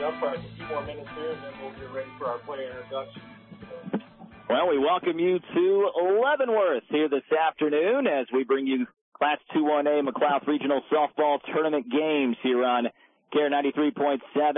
up for a few more minutes here, and then we'll get ready for our player introduction. Well, we welcome you to Leavenworth here this afternoon as we bring you Class 2-1A McLouth Regional Softball Tournament games here on KARE 93.7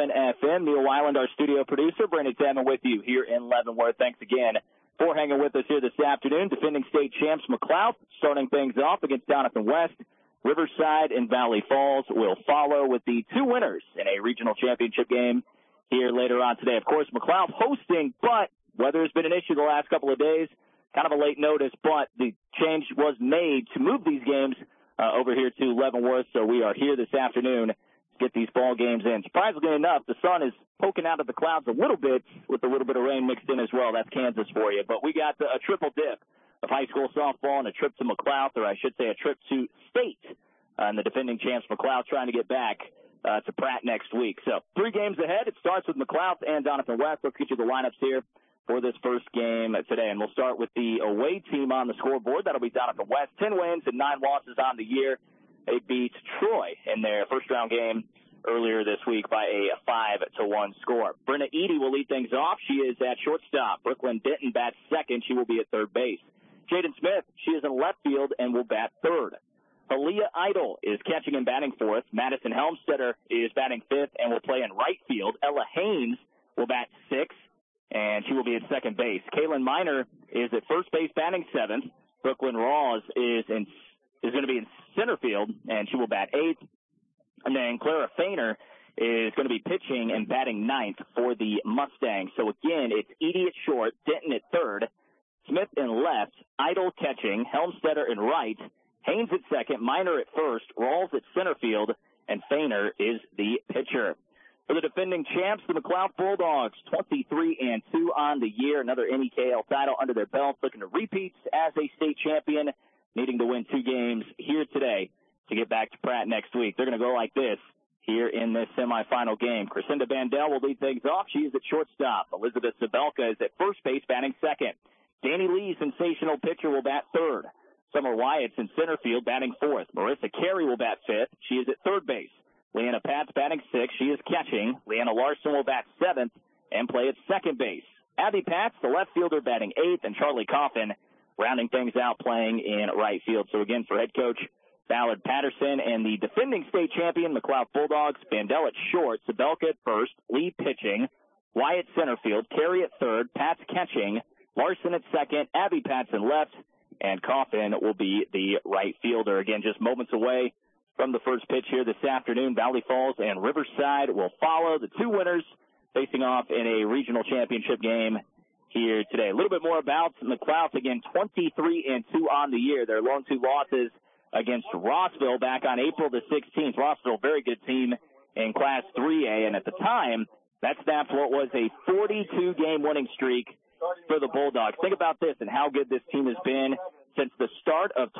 FM. Neil Weiland, our studio producer, Brandon Salmon with you here in Leavenworth. Thanks again for hanging with us here this afternoon. Defending state champs McLouth starting things off against Doniphan West. Riverside and Valley Falls will follow with the two winners in a regional championship game here later on today. Of course, McLouth hosting, but weather has been an issue the last couple of days. Kind of a late notice, but the change was made to move these games over here to Leavenworth. So we are here this afternoon to get these ball games in. Surprisingly enough, the sun is poking out of the clouds a little bit with a little bit of rain mixed in as well. That's Kansas for you. But we got a triple dip of high school softball and a trip to McLouth, or I should say a trip to state. And the defending champs McLouth trying to get back to Pratt next week. So 3 games ahead. It starts with McLouth and Doniphan West. Let's get you the lineups here for this first game today. And we'll start with the away team on the scoreboard. That'll be Doniphan West. 10 wins and 9 losses on the year. They beat Troy in their first-round game earlier this week by a 5-1 score. Brenna Eady will lead things off. She is at shortstop. Brooklyn Denton bats second. She will be at third base. Jaden Smith, she is in left field and will bat third. Aaliyah Idle is catching and batting fourth. Madison Helmstetter is batting fifth and will play in right field. Ella Haynes will bat sixth, and she will be at second base. Kaylin Miner is at first base batting seventh. Brooklyn Rawls is going to be in center field, and she will bat eighth. And then Clara Fainer is going to be pitching and batting ninth for the Mustangs. So again, it's Edie at short, Denton at third, Smith in left, Idle catching, Helmstetter in right, Haynes at second, Miner at first, Rawls at center field, and Fainer is the pitcher. For the defending champs, the McLouth Bulldogs, 23-2 on the year. Another NEKL title under their belt, looking to repeat as a state champion, needing to win 2 games here today to get back to Pratt next week. They're going to go like this here in this semifinal game. Crescenda Bandel will lead things off. She is at shortstop. Elizabeth Zabelka is at first base batting second. Danny Lee, sensational pitcher, will bat third. Summer Wyatt's in center field batting fourth. Marissa Carey will bat fifth. She is at third base. Leanna Patz batting sixth. She is catching. Leanna Larson will bat seventh and play at second base. Abby Patz, the left fielder, batting eighth, and Charlie Coffin rounding things out playing in right field. So again, for head coach Ballard Patterson and the defending state champion McLouth Bulldogs, Bandel at short, Sabelka at first, Lee pitching, Wyatt center field, Carey at third, Patz catching, Larson at second, Abby Patz in left, and Coffin will be the right fielder. Again, just moments away from the first pitch here this afternoon. Valley Falls and Riverside will follow. The 2 winners facing off in a regional championship game here today. A little bit more about McLouth. Again, 23-2 on the year. Their lone 2 losses against Rossville back on April the 16th. Rossville, very good team in Class 3A, and at the time, that snapped what was a 42-game winning streak for the Bulldogs. Think about this and how good this team has been since the start of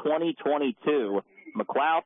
2022. McLouth,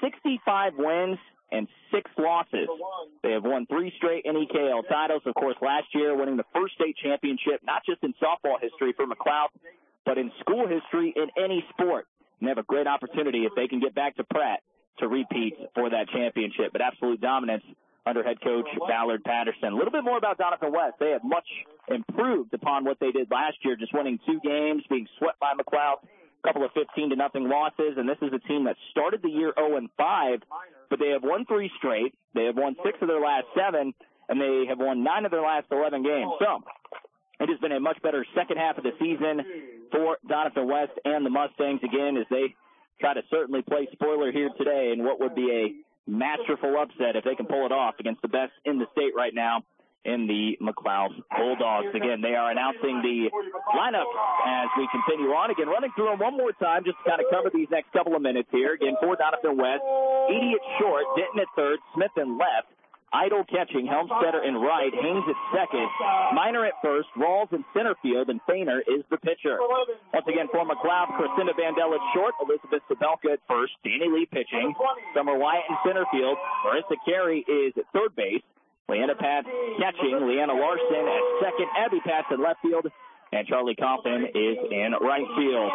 65 wins and 6 losses. They have won 3 straight NEKL titles. Of course, last year winning the first state championship, not just in softball history for McLouth, but in school history in any sport. And they have a great opportunity if they can get back to Pratt to repeat for that championship. But absolute dominance under head coach Ballard Patterson. A little bit more about Doniphan West. They have much improved upon what they did last year, just winning 2 games, being swept by McLouth, a couple of 15-0 losses, and this is a team that started the year 0-5, but they have won 3 straight. They have won 6 of their last 7, and they have won 9 of their last 11 games. So it has been a much better second half of the season for Doniphan West and the Mustangs, again, as they try to certainly play spoiler here today in what would be a masterful upset if they can pull it off against the best in the state right now in the McLouth Bulldogs. Again, they are announcing the lineup as we continue on. Again, running through them one more time just to kind of cover these next couple of minutes here. Again, for Doniphan West, Edie at short, Denton at third, Smith in left, Idle catching, Helmstetter in right, Haynes at second, Miner at first, Rawls in center field, and Fainer is the pitcher. Once again, for McLouth, Crescenda Bandel at short, Elizabeth Sabelka at first, Danny Lee pitching, Summer Wyatt in center field, Marissa Carey is at third base, Leanna Patz catching, Leanna Larson at second, Abby Patz in left field, and Charlie Coffin is in right field.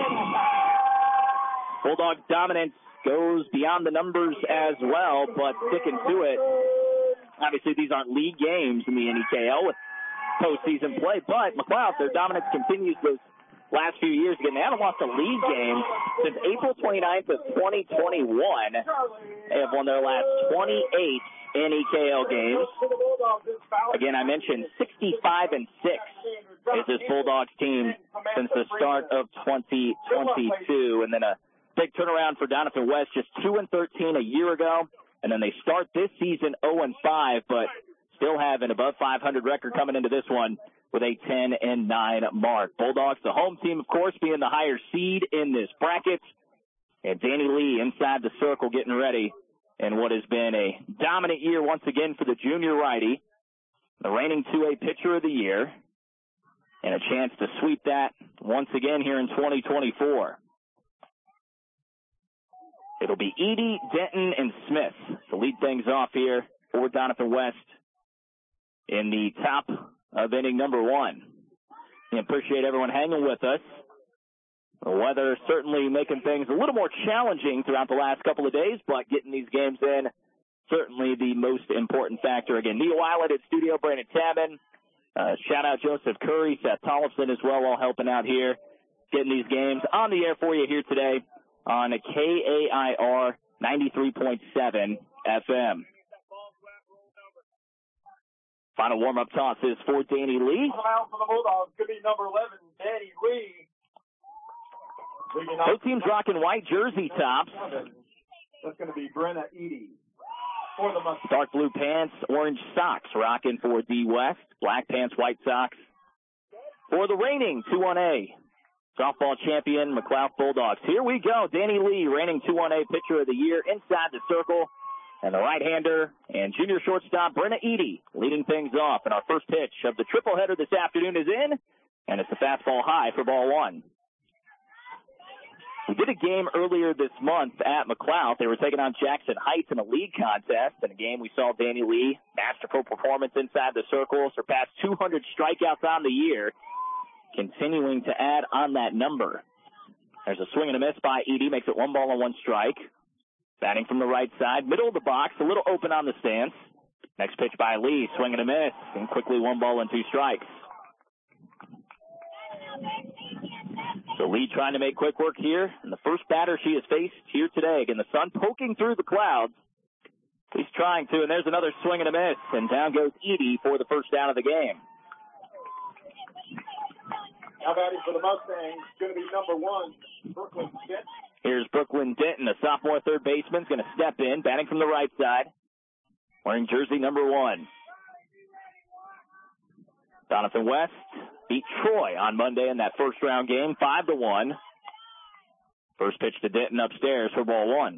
Bulldogs dominance goes beyond the numbers as well, but sticking to it Obviously, these aren't league games in the NEKL with postseason play, but McLeod, their dominance continues those last few years. Again, they haven't lost a league game since April 29th of 2021. They have won their last 28 NEKL games. Again, I mentioned 65-6 is this Bulldogs team since the start of 2022. And then a big turnaround for Doniphan West, just 2-13 a year ago. And then they start this season 0-5, but still have an above 500 record coming into this one with a 10-9 mark. Bulldogs, the home team, of course, being the higher seed in this bracket. And Danny Lee inside the circle getting ready in what has been a dominant year once again for the junior righty, the reigning 2A pitcher of the year, and a chance to sweep that once again here in 2024. It'll be Edie, Denton, and Smith to lead things off here for Doniphan West in the top of inning number 1. We appreciate everyone hanging with us. The weather certainly making things a little more challenging throughout the last couple of days, but getting these games in, certainly the most important factor. Again, Neil Weiland at studio, Brandon Tabin. Shout out Joseph Curry, Seth Tollefson as well, all helping out here, getting these games on the air for you here today on KAIR 93.7 FM. Final warm-up toss is for Danny Lee. Out for the Bulldogs, could be number 11, Danny Lee. Both teams rocking white jersey tops. That's going to be Brenna Edie for the Mustangs. Dark blue pants, orange socks rocking for D West. Black pants, white socks for the reigning 2-1A softball champion McLeod Bulldogs. Here we go. Danny Lee, reigning 2-1A pitcher of the year, inside the circle. And the right-hander and junior shortstop Brenna Edie leading things off. And our first pitch of the triple header this afternoon is in, and it's a fastball high for ball 1. We did a game earlier this month at McLeod. They were taking on Jackson Heights in a league contest. In a game, we saw Danny Lee, masterful performance inside the circle, surpassed 200 strikeouts on the year, continuing to add on that number. There's a swing and a miss by Edie, makes it 1 ball and 1 strike. Batting from the right side, middle of the box, a little open on the stance. Next pitch by Lee, swing and a miss, and quickly 1 ball and 2 strikes. So Lee trying to make quick work here, and the first batter she has faced here today. Again, the sun poking through the clouds. He's trying to, and there's another swing and a miss, and down goes Edie for the first down of the game. Now batting for the Mustangs, going to be number 1, Brooklyn Denton. Here's Brooklyn Denton, a sophomore third baseman, going to step in, batting from the right side, wearing jersey number 1. Doniphan West beat Troy on Monday in that first-round game, 5-1. First pitch to Denton upstairs for ball 1.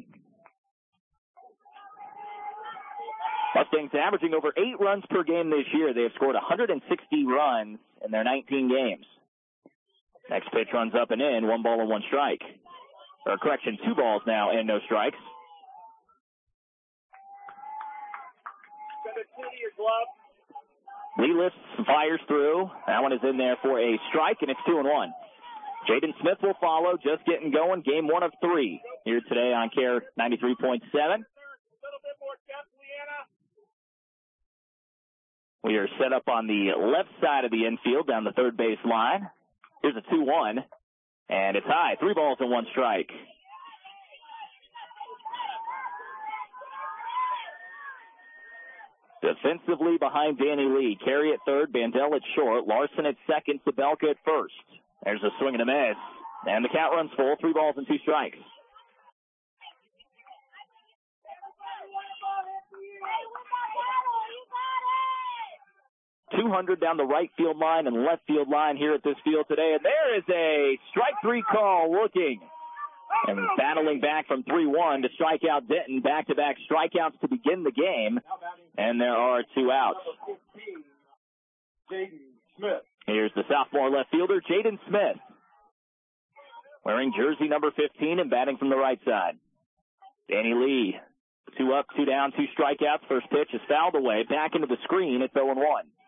Mustangs averaging over 8 runs per game this year. They have scored 160 runs in their 19 games. Next pitch runs up and in, 1 ball and 1 strike. Or correction, 2 balls now and no strikes. Lee lifts, fires through. That one is in there for a strike, and it's 2-1. Jaden Smith will follow, just getting going. Game 1 of 3 here today on KAIR 93.7. We are set up on the left side of the infield down the third base line. Here's a 2-1, and it's high. 3 balls and 1 strike. Defensively behind Danny Lee. Carey at third, Bandel at short, Larson at second, Sabelka at first. There's a swing and a miss. And the count runs full, 3 balls and 2 strikes. .200 down the right field line and left field line here at this field today. And there is a strike 3 call looking. And battling back from 3-1 to strike out Denton. Back-to-back strikeouts to begin the game. And there are 2 outs. Jaden Smith. Here's the sophomore left fielder, Jaden Smith. Wearing jersey number 15 and batting from the right side. Danny Lee, 2 up, 2 down, 2 strikeouts. First pitch is fouled away. Back into the screen. It's 0-1.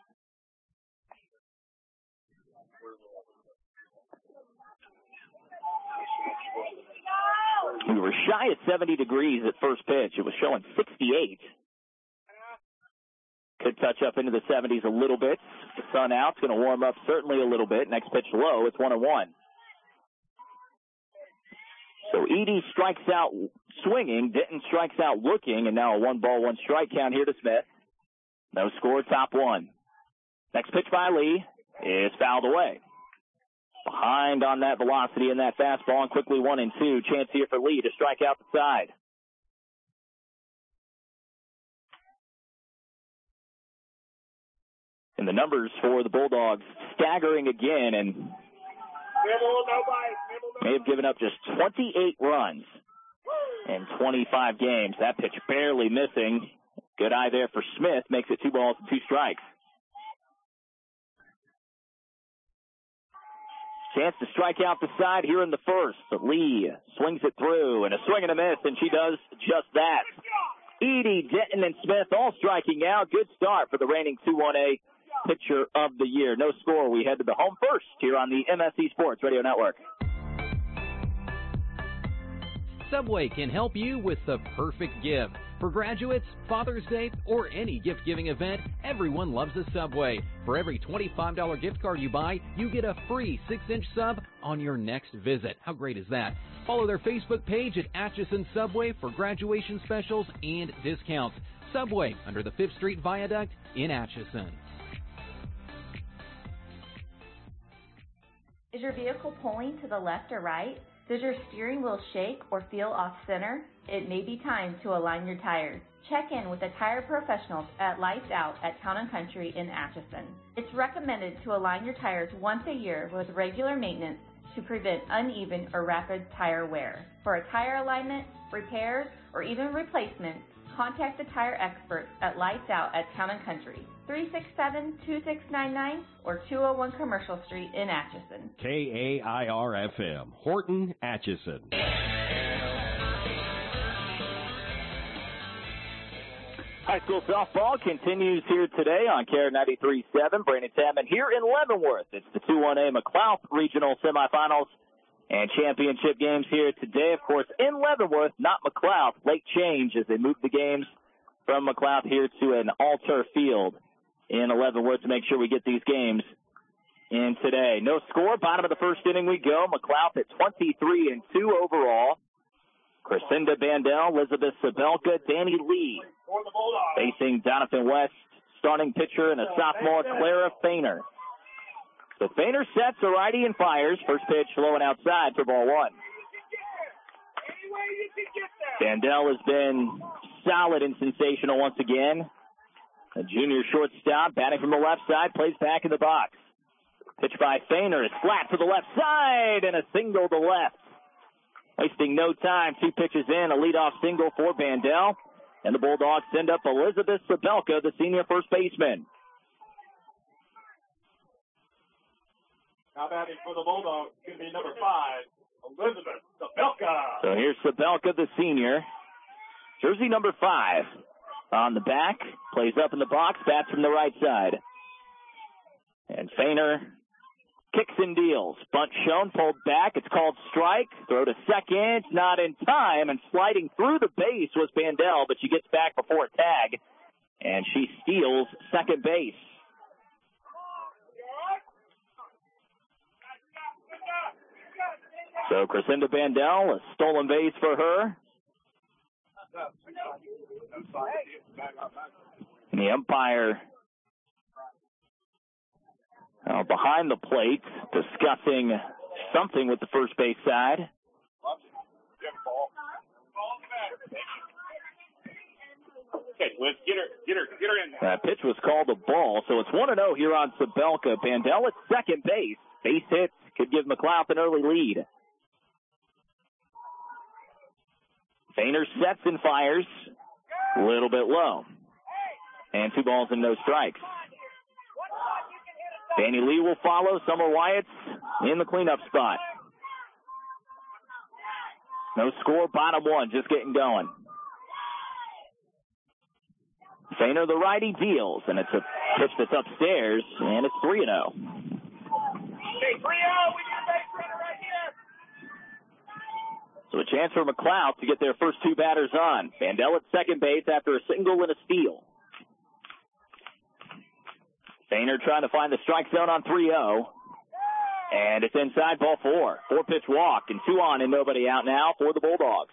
We were shy of 70 degrees at first pitch. It was showing 68. Could touch up into the 70s a little bit. The sun out. It's going to warm up certainly a little bit. Next pitch low. It's 1-1. So Edie strikes out swinging. Denton strikes out looking. And now a 1-1 strike count here to Smith. No score, top one. Next pitch by Lee is fouled away. Behind on that velocity and that fastball, and quickly 1-2. Chance here for Lee to strike out the side. And the numbers for the Bulldogs staggering again, and may have given up just 28 runs in 25 games. That pitch barely missing. Good eye there for Smith. Makes it 2 balls and 2 strikes. Chance to strike out the side here in the first. But Lee swings it through, and a swing and a miss, and she does just that. Edie, Denton, and Smith all striking out. Good start for the reigning 2-1A pitcher of the year. No score. We head to the home first here on the MSC Sports Radio Network. Subway can help you with the perfect gift. For graduates, Father's Day, or any gift-giving event, everyone loves a Subway. For every $25 gift card you buy, you get a free 6-inch sub on your next visit. How great is that? Follow their Facebook page at Atchison Subway for graduation specials and discounts. Subway, under the 5th Street Viaduct in Atchison. Is your vehicle pulling to the left or right? Does your steering wheel shake or feel off-center? It may be time to align your tires. Check in with the tire professionals at Lights Out at Town & Country in Atchison. It's recommended to align your tires once a year with regular maintenance to prevent uneven or rapid tire wear. For a tire alignment, repairs, or even replacement, contact the tire experts at Lights Out at Town & Country, 367-2699 or 201 Commercial Street in Atchison. KAIR-FM, Horton, Atchison. High school softball continues here today on KAIR 93.7. Brandon Chapman here in Leavenworth. It's the 2-1A McLouth Regional Semifinals and championship games here today. Of course, in Leavenworth, not McLouth. Late change as they move the games from McLouth here to an all-turf field in Leavenworth to make sure we get these games in today. No score. Bottom of the first inning we go. McLouth at 23-2 overall. Crescenda Bandel, Elizabeth Sabelka, Danny Lee facing Doniphan West, starting pitcher, and a sophomore, Clara Fainer. So Fainer sets a righty and fires. First pitch low and outside for ball one. Bandel has been solid and sensational once again. A junior shortstop batting from the left side, plays back in the box. Pitch by Fainer is flat to the left side and a single to left. Wasting no time, 2 pitches in, a leadoff single for Bandel. And the Bulldogs send up Elizabeth Sabelka, the senior first baseman. Now batting for the Bulldogs is going to be number 5, Elizabeth Sabelka. So here's Sabelka, the senior. Jersey number 5 on the back. Plays up in the box, bats from the right side. And Fainer kicks and deals. Bunt shown, pulled back. It's called strike. Throw to second, not in time. And sliding through the base was Bandel, but she gets back before a tag. And she steals second base. So Crescenda Bandel, a stolen base for her. And the umpire behind the plate discussing something with the first base side. Okay, let's get her in. That pitch was called a ball, so it's 1-0 here on Sabelka. Bandel at second base. Base hits could give McLouth an early lead. Fainer sets and fires. A little bit low. And 2 balls and no strikes. Danny Lee will follow. Summer Wyatt's in the cleanup spot. No score, bottom one, just getting going. Fainer, the righty, deals, and it's a pitch that's upstairs, and it's 3-0. Hey, 3-0, we need a base runner right here. So a chance for McLouth to get their first 2 batters on. Bandel at second base after a single and a steal. Fainer trying to find the strike zone on 3-0. And it's inside, ball 4. 4-pitch walk, and 2 on and nobody out now for the Bulldogs.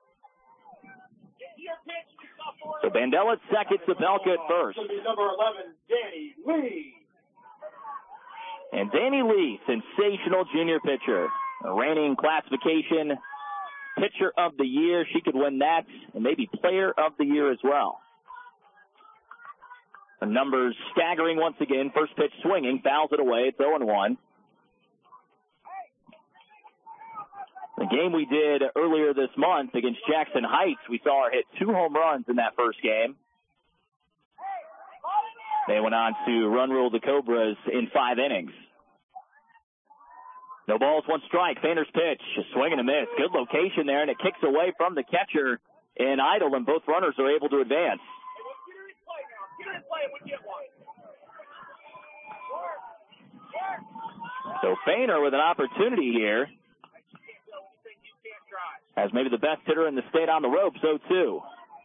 So Bandel at second, Sabelka at first. Number 11, Danny Lee. And Danny Lee, sensational junior pitcher. A reigning classification pitcher of the year. She could win that, and maybe player of the year as well. The numbers staggering once again. First pitch swinging, fouls it away. It's 0-1. The game we did earlier this month against Jackson Heights, we saw her hit 2 home runs in that first game. They went on to run rule the Cobras in 5 innings. No balls, 1 strike. Feiner's pitch, a swing and a miss. Good location there, and it kicks away from the catcher in Idle, and both runners are able to advance. So Feiner with an opportunity here. Has maybe the best hitter in the state on the ropes, 0-2.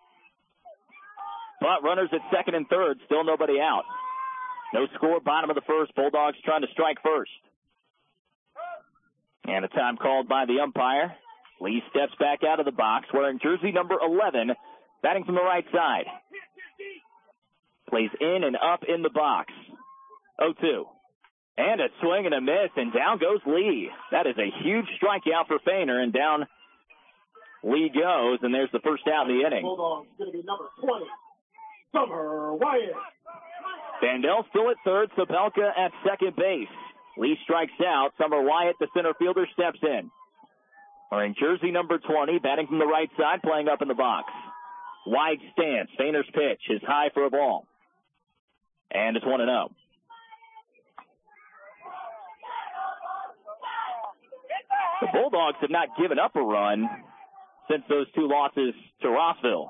But runners at second and third, still nobody out. No score, bottom of the first. Bulldogs trying to strike first. And a time called by the umpire. Lee steps back out of the box wearing jersey number 11, batting from the right side. Plays in and up in the box. 0-2. And a swing and a miss, and down goes Lee. That is a huge strikeout for Feiner, and down Lee goes, and there's the first out in the inning. Bulldogs going to be number 20, Summer Wyatt. Bandel still at third, Sabelka at second base. Lee strikes out. Summer Wyatt, the center fielder, steps in. Wearing jersey number 20, batting from the right side, playing up in the box. Wide stance. Feiner's pitch is high for a ball. And it's 1-0. The Bulldogs have not given up a run since those 2 losses to Rossville.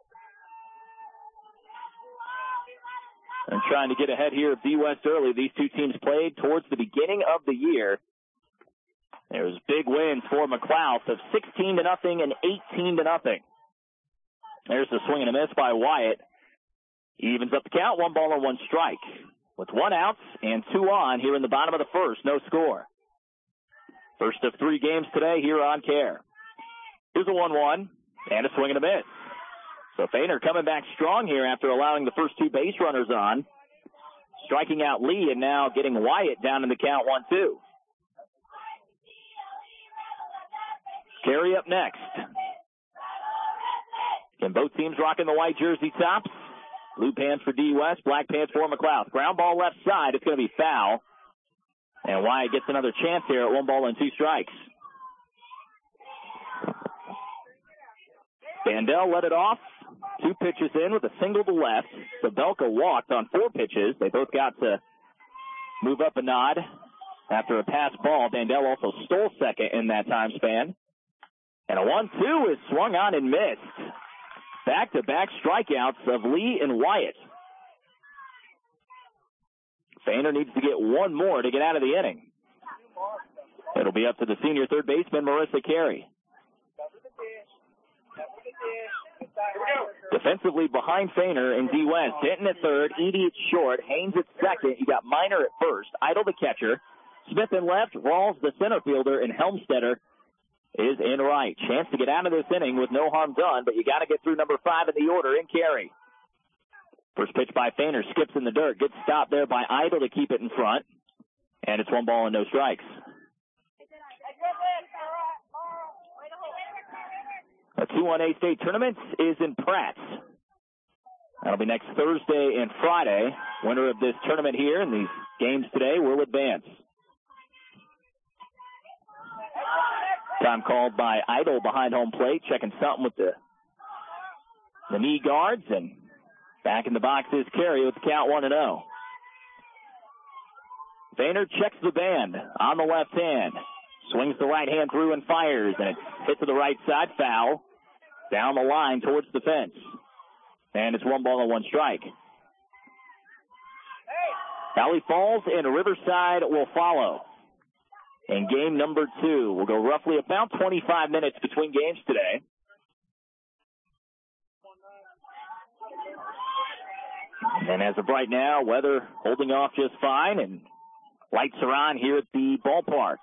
And trying to get ahead here of D West early. These 2 teams played towards the beginning of the year. There was big wins for McLeod of 16-0 and 18-0. There's the swing and a miss by Wyatt. Evens up the count, 1 ball and 1 strike. With 1 out and 2 on here in the bottom of the first, no score. First of 3 games today here on Care. Here's a 1-1 and a swing and a miss. So Feiner coming back strong here after allowing the first 2 base runners on. Striking out Lee and now getting Wyatt down in the count 1-2. Carey up next. And both teams rocking the white jersey tops. Blue pants for D West, black pants for McLeod. Ground ball left side, it's going to be foul. And Wyatt gets another chance here at 1 ball and 2 strikes. Bandel let it off. 2 pitches in with a single to left. Sabelka walked on 4 pitches. They both got to move up a nod after a pass ball. Bandel also stole second in that time span. And a 1-2 is swung on and missed. Back-to-back strikeouts of Lee and Wyatt. Feiner needs to get 1 more to get out of the inning. It'll be up to the senior third baseman, Marissa Carey. Defensively behind Feiner in D West. Denton at third, Edie at short, Haynes at second. You got Minor at first, Idle the catcher, Smith in left, Rawls the center fielder, and Helmstetter is in right. Chance to get out of this inning with no harm done, but you got to get through number 5 in the order in Carey. First pitch by Feiner, skips in the dirt. Good stop there by Idle to keep it in front. And it's 1 ball and no strikes. The 2-1A state tournament is in Pratt. That'll be next Thursday and Friday. Winner of this tournament here and these games today will advance. Time called by Idle behind home plate, checking something with the knee guards, and back in the box is Carey with the count 1-0. Feiner checks the band on the left hand. Swings the right hand through and fires, and it's hit to the right side, foul. Down the line towards the fence. And it's 1 ball and 1 strike. Valley Falls and Riverside will follow. And game number 2 will go roughly about 25 minutes between games today. And as of right now, weather holding off just fine, and lights are on here at the ballpark.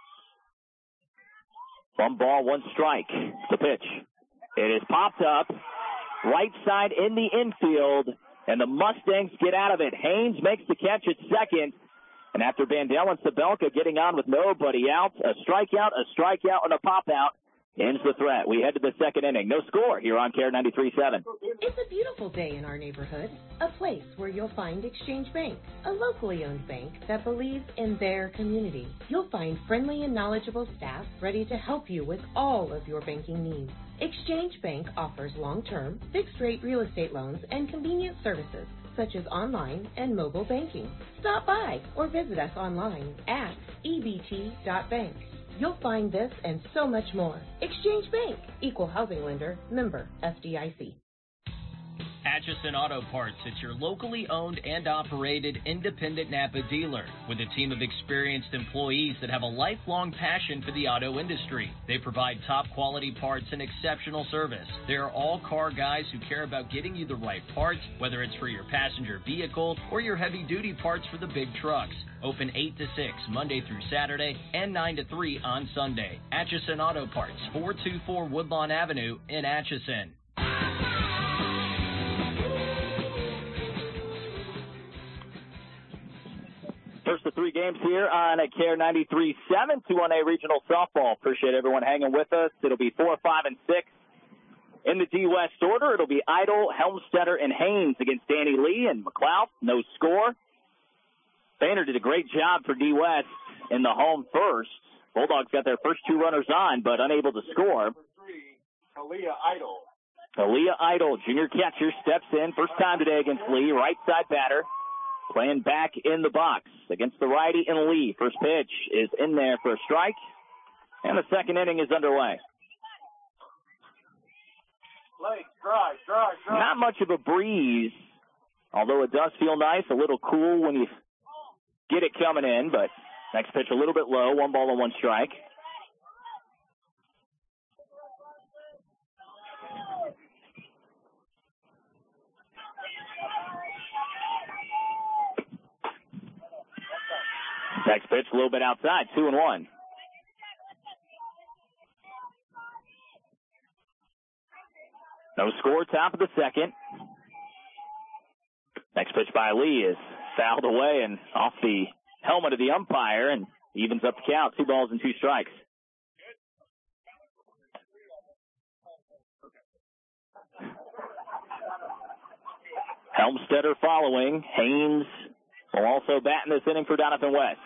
1 ball, 1 strike. The pitch. It is popped up, right side in the infield, and the Mustangs get out of it. Haynes makes the catch at second, and after Bandel and Sabelka getting on with nobody out, a strikeout, and a pop-out ends the threat. We head to the second inning. No score here on KARE 93.7. It's a beautiful day in our neighborhood, a place where you'll find Exchange Bank, a locally owned bank that believes in their community. You'll find friendly and knowledgeable staff ready to help you with all of your banking needs. Exchange Bank offers long-term, fixed-rate real estate loans and convenient services such as online and mobile banking. Stop by or visit us online at ebt.bank. You'll find this and so much more. Exchange Bank, Equal Housing Lender, member FDIC. Atchison Auto Parts, it's your locally owned and operated independent Napa dealer with a team of experienced employees that have a lifelong passion for the auto industry. They provide top quality parts and exceptional service. They are all car guys who care about getting you the right parts, whether it's for your passenger vehicle or your heavy duty parts for the big trucks. Open 8 to 6 Monday through Saturday and 9 to 3 on Sunday. Atchison Auto Parts, 424 Woodlawn Avenue in Atchison. First of 3 games here on KARE 93.7, 2-1A Regional Softball. Appreciate everyone hanging with us. It'll be 4, 5, and 6 in the D West order. It'll be Idle, Helmstetter, and Haynes against Danny Lee and McLeod. No score. Boehner did a great job for D West in the home first. Bulldogs got their first 2 runners on, but unable to score. Number 3, Aaliyah Idle. Aaliyah Idle, junior catcher, steps in. First time today against Lee. Right side batter. Playing back in the box against the righty and Lee. First pitch is in there for a strike, and the second inning is underway. Dry. Not much of a breeze, although it does feel nice, a little cool when you get it coming in, but next pitch a little bit low, 1 ball and 1 strike. Next pitch, a little bit outside, 2-1. No score, top of the second. Next pitch by Lee is fouled away and off the helmet of the umpire and evens up the count, 2 balls and 2 strikes. Helmstetter following. Haynes will also bat in this inning for Doniphan West.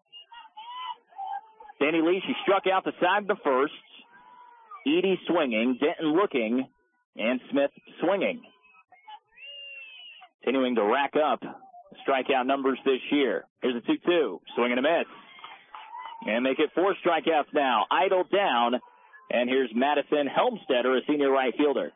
Danny Lee, she struck out the side of the first. Edie swinging, Denton looking, and Smith swinging. Continuing to rack up strikeout numbers this year. Here's a 2-2. Swing and a miss. And make it 4 strikeouts now. Idle down. And here's Madison Helmstetter, a senior right fielder.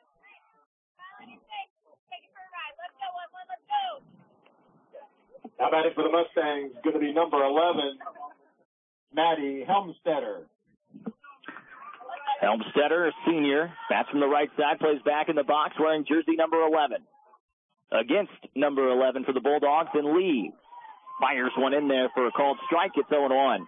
Now batting for the Mustangs going to be number 11, Maddie Helmstetter. Helmstetter, a senior, bats from the right side, plays back in the box wearing jersey number 11. Against number 11 for the Bulldogs, and Lee fires one in there for a called strike. It's 0-1.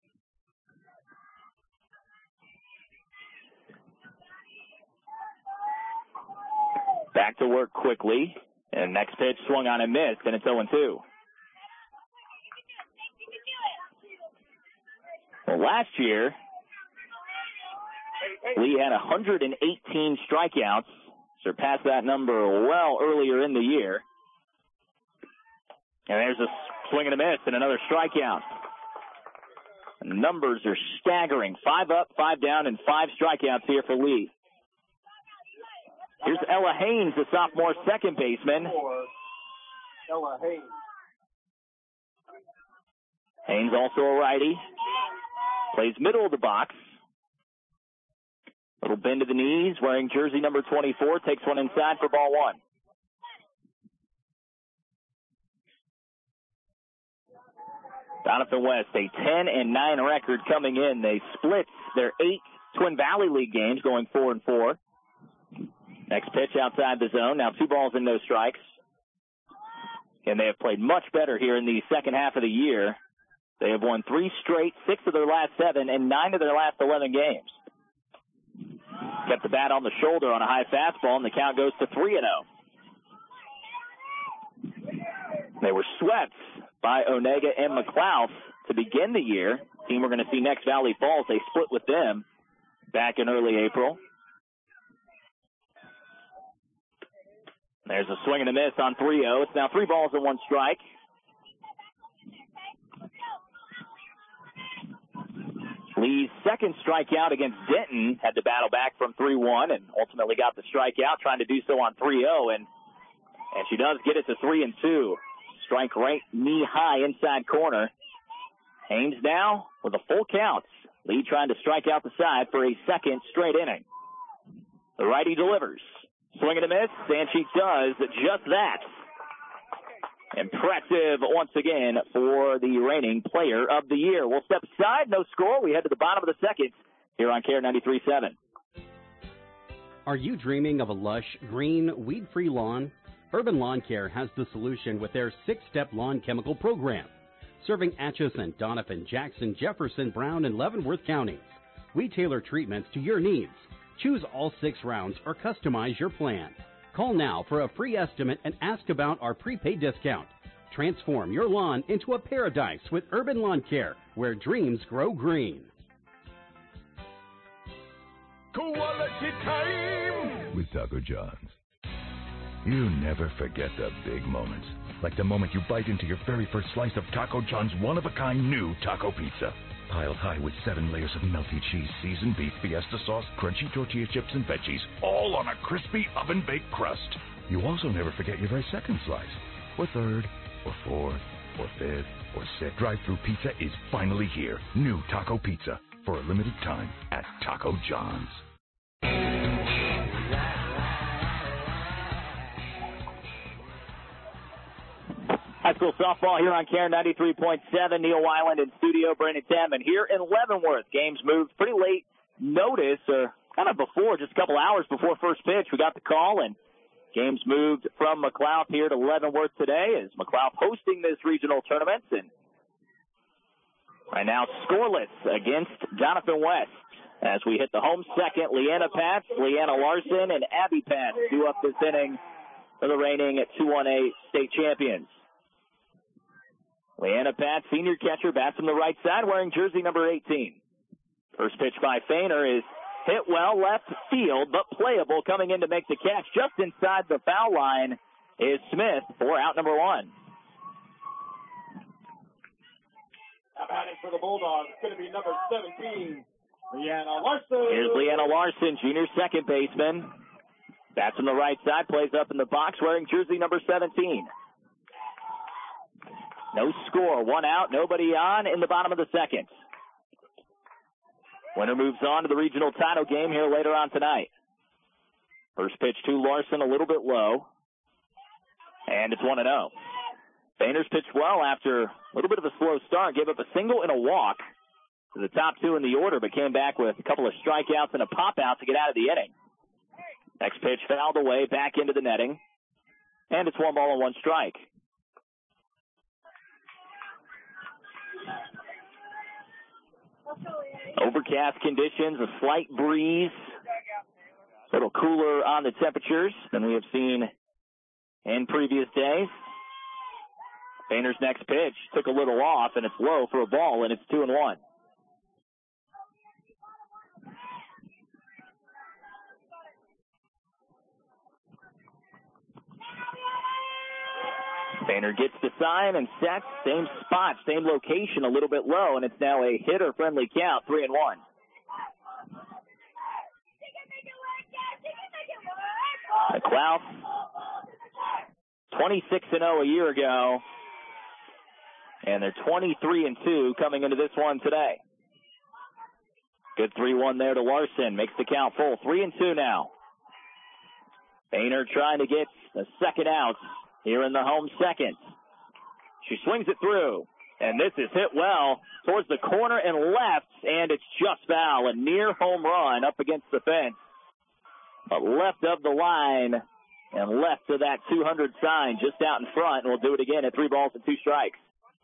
Back to work quickly, and next pitch swung on and missed, and it's 0-2. Well, last year, Lee had 118 strikeouts, surpassed that number well earlier in the year. And there's a swing and a miss and another strikeout. The numbers are staggering. 5 up, 5 down, and 5 strikeouts here for Lee. Here's Ella Haynes, the sophomore second baseman. Ella Haynes. Haynes also a righty. Plays middle of the box. Little bend to the knees, wearing jersey number 24. Takes one inside for ball 1. Doniphan West, a 10-9 record coming in. They split their 8 Twin Valley League games, going 4-4. Next pitch outside the zone. Now 2 balls and no strikes. and they have played much better here in the second half of the year. They have won 3 straight, 6 of their last 7, and 9 of their last 11 games. Kept the bat on the shoulder on a high fastball, and the count goes to 3-0. They were swept by Onega and McLouth to begin the year. Team we're going to see next, Valley Falls. They split with them back in early April. There's a swing and a miss on 3-0. It's now 3 balls and 1 strike. Lee's second strikeout against Denton, had to battle back from 3-1 and ultimately got the strikeout, trying to do so on 3-0, and she does get it to 3-2. Strike right knee high inside corner. Haynes now with a full count. Lee trying to strike out the side for a second straight inning. The righty delivers. Swing and a miss, and she does just that. Impressive once again for the reigning player of the year. We'll step aside, no score. We head to the bottom of the second here on KARE 93.7. Are you dreaming of a lush, green, weed-free lawn? Urban Lawn Care has the solution with their 6-step lawn chemical program. Serving Atchison, Doniphan, Jackson, Jefferson, Brown, and Leavenworth counties. We tailor treatments to your needs. Choose all 6 rounds or customize your plan. Call now for a free estimate and ask about our prepaid discount. Transform your lawn into a paradise with Urban Lawn Care, where dreams grow green. Quality time with Taco John's. You never forget the big moments. Like the moment you bite into your very first slice of Taco John's one-of-a-kind new taco pizza. Piled high with 7 layers of melty cheese, seasoned beef, fiesta sauce, crunchy tortilla chips, and veggies, all on a crispy oven-baked crust. You also never forget your very second slice, or third, or fourth, or fifth, or sixth. Drive-thru pizza is finally here. New taco pizza for a limited time at Taco John's. High school softball here on KARE 93.7. Neil Weiland in studio, Brandon Tamman here in Leavenworth. Games moved pretty late notice, or kind of before, just a couple hours before first pitch. We got the call, and games moved from McLouth here to Leavenworth today as McLouth hosting this regional tournament. And right now, scoreless against Doniphan West as we hit the home second. Leanna Pats, Leanna Larson, and Abby Pats do up this inning for the reigning 2-1A state champions. Leanna Pat, senior catcher, bats from the right side, wearing jersey number 18. First pitch by Fainer is hit well left field, but playable. Coming in to make the catch just inside the foul line is Smith for out number 1. Now batting for the Bulldogs, it's going to be number 17, Leanna Larson. Here's Leanna Larson, junior second baseman. Bats from the right side, plays up in the box, wearing jersey number 17. No score, 1 out, nobody on in the bottom of the second. Winner moves on to the regional title game here later on tonight. First pitch to Larson, a little bit low. And it's 1-0. Fainer's pitched well after a little bit of a slow start. Gave up a single and a walk to the top 2 in the order, but came back with a couple of strikeouts and a pop-out to get out of the inning. Next pitch fouled away, back into the netting. And it's 1 ball and 1 strike. Overcast conditions, a slight breeze, a little cooler on the temperatures than we have seen in previous days. Fainer's next pitch took a little off, and it's low for a ball, and it's 2-1. Fainer gets the sign and sets. Same spot, same location, a little bit low, and it's now a hitter-friendly count, 3-1. McLouth, 26-0 a year ago, and they're 23-2 coming into this one today. Good 3-1 there to Larson, makes the count full, 3-2 now. Fainer trying to get the second out here in the home second. She swings it through, and this is hit well towards the corner and left, and it's just foul. A near home run up against the fence, but left of the line and left of that 200 sign just out in front, and we'll do it again at 3 balls and 2 strikes.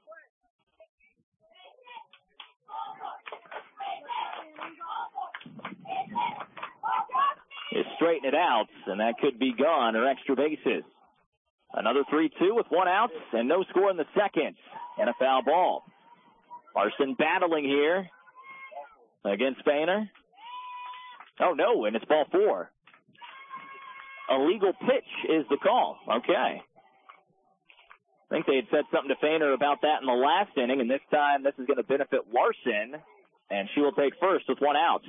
Is straighten it out, and that could be gone or extra bases. Another 3-2 with 1 out and no score in the second, and a foul ball. Larson battling here against Boehner. Oh, no, and it's ball 4. Illegal pitch is the call. Okay. I think they had said something to Boehner about that in the last inning, and this time this is going to benefit Larson, and she will take first with 1 out.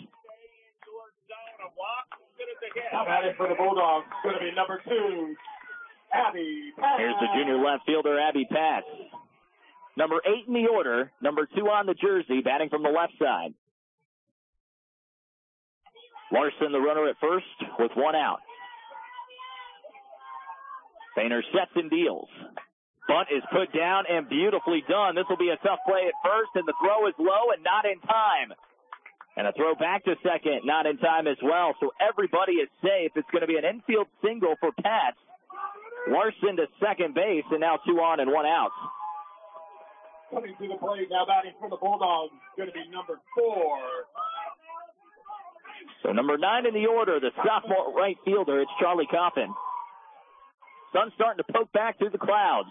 Now batting for the Bulldogs is going to be number 2, Abby Pass. Here's the junior left fielder, Abby Pass. Number 8 in the order, number 2 on the jersey, batting from the left side. Larson, the runner at first, with 1 out. Boehner sets and deals. Bunt is put down and beautifully done. This will be a tough play at first, and the throw is low and not in time. And a throw back to second, not in time as well. So everybody is safe. It's going to be an infield single for Pats. Larson to second base, and now 2 on and 1 out. Coming to the plate now, batting for the Bulldogs, going to be number 4. So number 9 in the order, the sophomore right fielder, it's Charlie Coffin. Sun's starting to poke back through the clouds.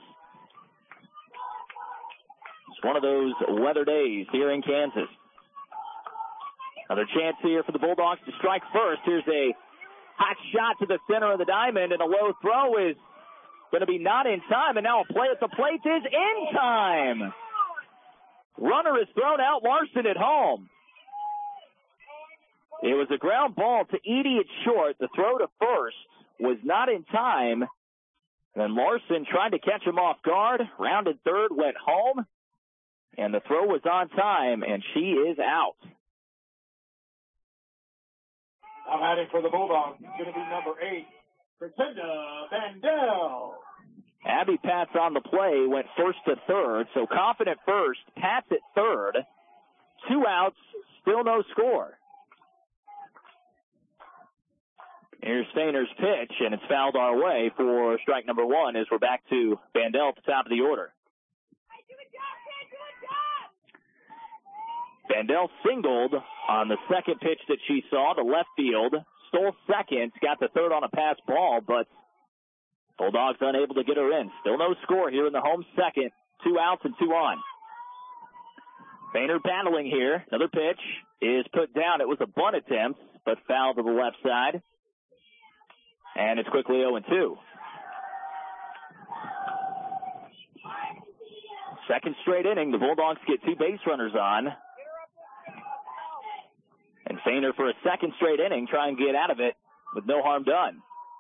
It's one of those weather days here in Kansas. Another chance here for the Bulldogs to strike first. Here's a hot shot to the center of the diamond, and a low throw is going to be not in time, and now a play at the plate is in time. Runner is thrown out, Larson at home. It was a ground ball to Edie at short. The throw to first was not in time. And Larson tried to catch him off guard, rounded third, went home, and the throw was on time, and she is out. Now batting for the Bulldogs is going to be number 8, Pretenda Vandell. Abby Pats on the play, went first to third, so confident first, Pats at third, 2 outs, still no score. Here's Steiner's pitch, and it's fouled our way for strike number 1 as we're back to Vandell at the top of the order. Vandell singled on the second pitch that she saw to left field, stole second, got the third on a pass ball, but Bulldogs unable to get her in. Still no score here in the home second, 2 outs and 2 on. Boehner battling here. Another pitch is put down. It was a bunt attempt, but fouled to the left side. And it's quickly 0-2. Second straight inning, the Bulldogs get 2 base runners on. And Boehner for a second straight inning, try and get out of it with no harm done.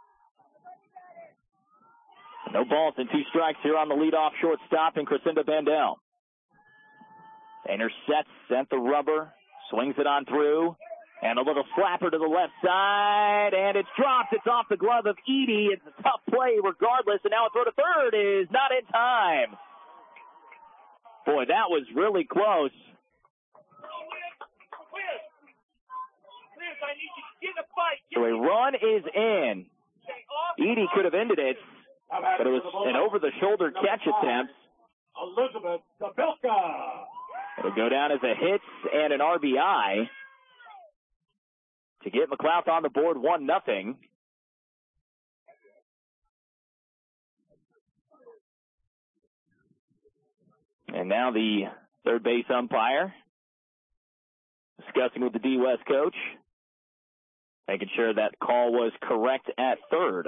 No balls and 2 strikes here on the leadoff shortstop in Crescenda Vandell. Boehner sent the rubber, swings it on through. And a little slapper to the left side, and it's dropped. It's off the glove of Edie. It's a tough play regardless, and now a throw to third is not in time. Boy, that was really close. So a run is in. Edie could have ended it, but it was an over-the-shoulder catch attempt. Elizabeth Sabelka. It'll go down as a hit and an RBI to get McLouth on the board 1-0. And now the third base umpire discussing with the D West coach, making sure that call was correct at third.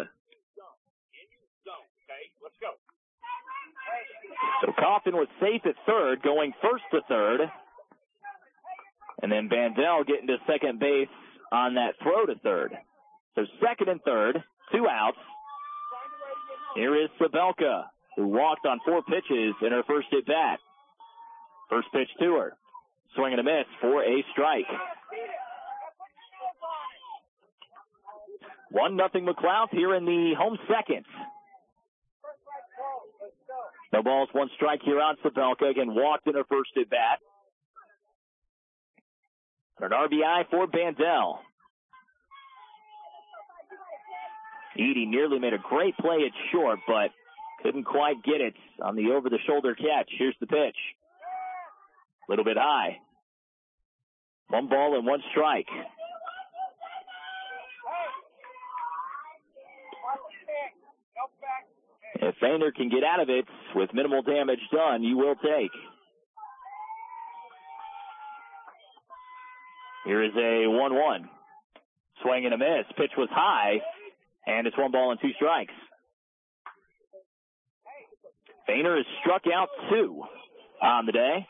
So Coffin was safe at third, going first to third. And then Vandell getting to second base on that throw to third. So second and third, 2 outs. Here is Sabelka, who walked on 4 pitches in her first at bat. First pitch to her. Swing and a miss for a strike. 1-0 McLouth here in the home second. No balls, 1 strike here on Sabelka. Again, walked in her first at bat. An RBI for Vandell. Edie nearly made a great play at short, but couldn't quite get it on the over-the-shoulder catch. Here's the pitch. A little bit high. 1 ball and 1 strike. If Fainer can get out of it with minimal damage done, you will take. Here is a 1-1. Swing and a miss. Pitch was high, and it's 1 ball and 2 strikes. Fainer has struck out 2 on the day.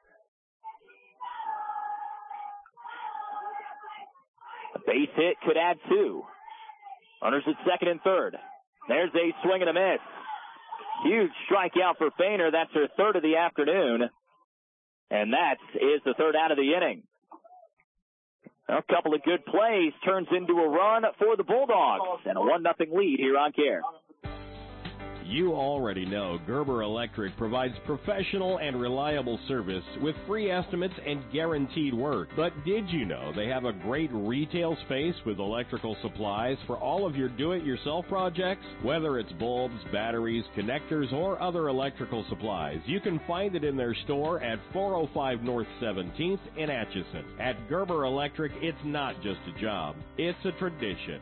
A base hit could add 2. Runners at second and third. There's a swing and a miss. Huge strikeout for Fainer. That's her third of the afternoon. And that is the third out of the inning. A couple of good plays turns into a run for the Bulldogs and a 1-0 lead here on Care. You already know Gerber Electric provides professional and reliable service with free estimates and guaranteed work. But did you know they have a great retail space with electrical supplies for all of your do-it-yourself projects? Whether it's bulbs, batteries, connectors, or other electrical supplies, you can find it in their store at 405 North 17th in Atchison. At Gerber Electric, it's not just a job, it's a tradition.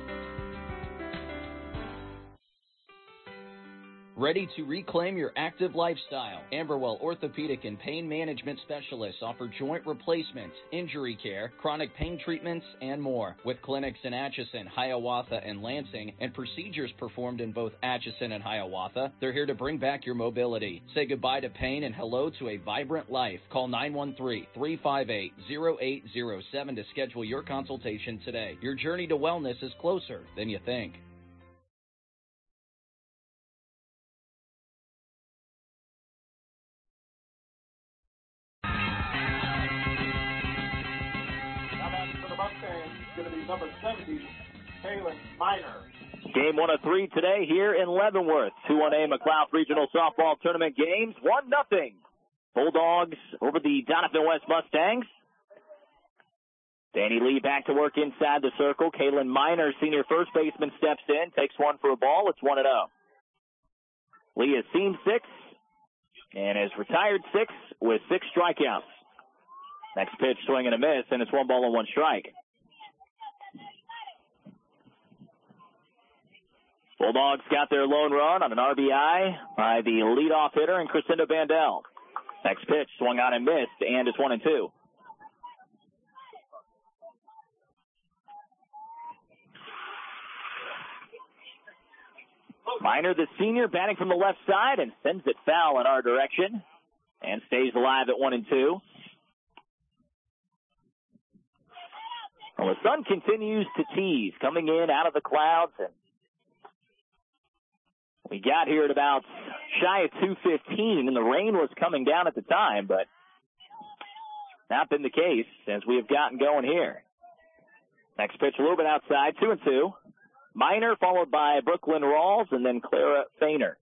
Ready to reclaim your active lifestyle? Amberwell Orthopedic and Pain Management Specialists offer joint replacements, injury care, chronic pain treatments, and more. With clinics in Atchison, Hiawatha, and Lansing, and procedures performed in both Atchison and Hiawatha, they're here to bring back your mobility. Say goodbye to pain and hello to a vibrant life. Call 913-358-0807 to schedule your consultation today. Your journey to wellness is closer than you think. Going to be number 70, Kaylin Miner. Game 1 of 3 today here in Leavenworth. 2-1A McLeod Regional Softball Tournament games. 1-0. Bulldogs over the Donovan West Mustangs. Danny Lee back to work inside the circle. Kaylin Miner, senior first baseman, steps in, takes one for a ball. It's 1-0. Lee has seen 6 and has retired 6 with 6 strikeouts. Next pitch, swing and a miss, and it's 1 ball and 1 strike. Bulldogs got their lone run on an RBI by the leadoff hitter and Crescendo Bandel. Next pitch, swung on and missed, and it's 1-2. Miner, the senior, batting from the left side and sends it foul in our direction and stays alive at 1-2. Well, the sun continues to tease, coming in out of the clouds, and we got here at about shy of 2:15, and the rain was coming down at the time, but not been the case as we have gotten going here. Next pitch a little bit outside, 2-2. Miner followed by Brooklyn Rawls and then Clara Fainer.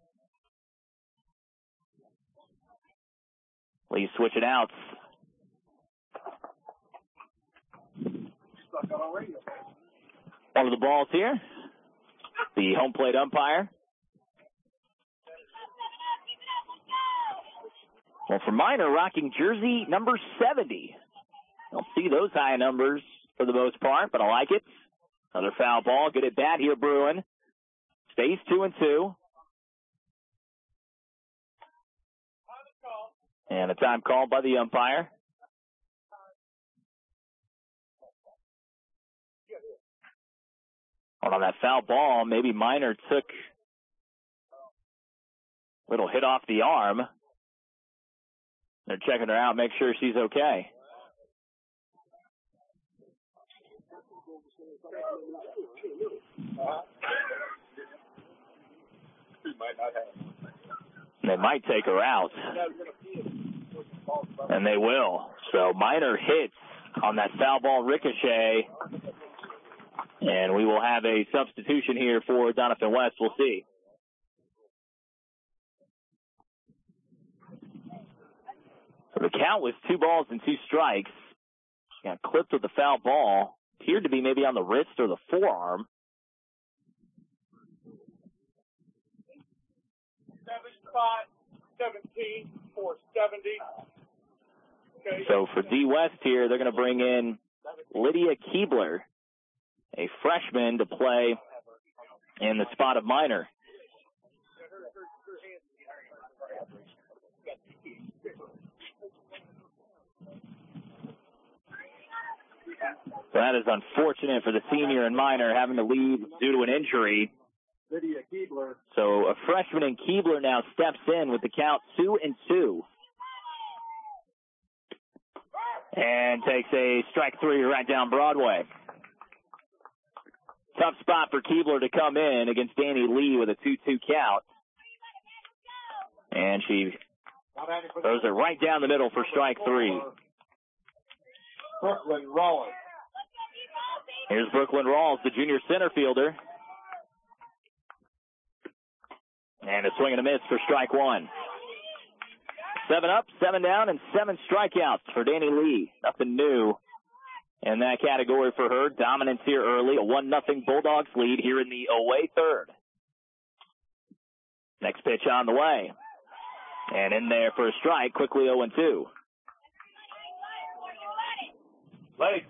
Please switch it out. One of the balls here. The home plate umpire. Well, for Miner, rocking jersey number 70. Don't see those high numbers for the most part, but I like it. Another foul ball. Good at bat here, Bruin. Stays 2-2. And a time called by the umpire. On that foul ball, maybe Miner took a little hit off the arm. They're checking her out, make sure she's okay. They might take her out. And they will. So Miner hits on that foul ball ricochet. And we will have a substitution here for Donovan West. We'll see. So the count was 2 balls and 2 strikes. Got clipped with the foul ball. Appeared to be maybe on the wrist or the forearm. spot, 17 for 70. Okay. So for D West here, they're going to bring in Lydia Keebler, a freshman, to play in the spot of Minor. So that is unfortunate for the senior and Minor having to leave due to an injury. Lydia Keebler. So a freshman in Keebler now steps in with the count 2-2. And takes a strike three right down Broadway. Tough spot for Keebler to come in against Danny Lee with a 2-2 count. And she throws it right down the middle for strike three. Brooklyn Rawls. Here's Brooklyn Rawls, the junior center fielder. And a swing and a miss for strike one. 7 up, 7 down, and 7 strikeouts for Danny Lee. Nothing new in that category for her. Dominance here early. A 1-0 Bulldogs lead here in the away third. Next pitch on the way. And in there for a strike, quickly 0-2. Late.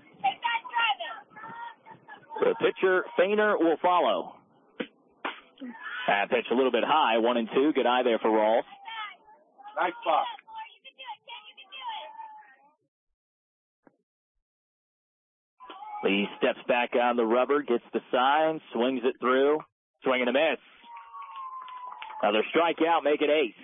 The pitcher, Feiner, will follow. That pitch a little bit high, 1-2. Good eye there for Rawls. Nice spot. Lee steps back on the rubber, gets the sign, swings it through. Swing and a miss. Another strikeout, make it 8.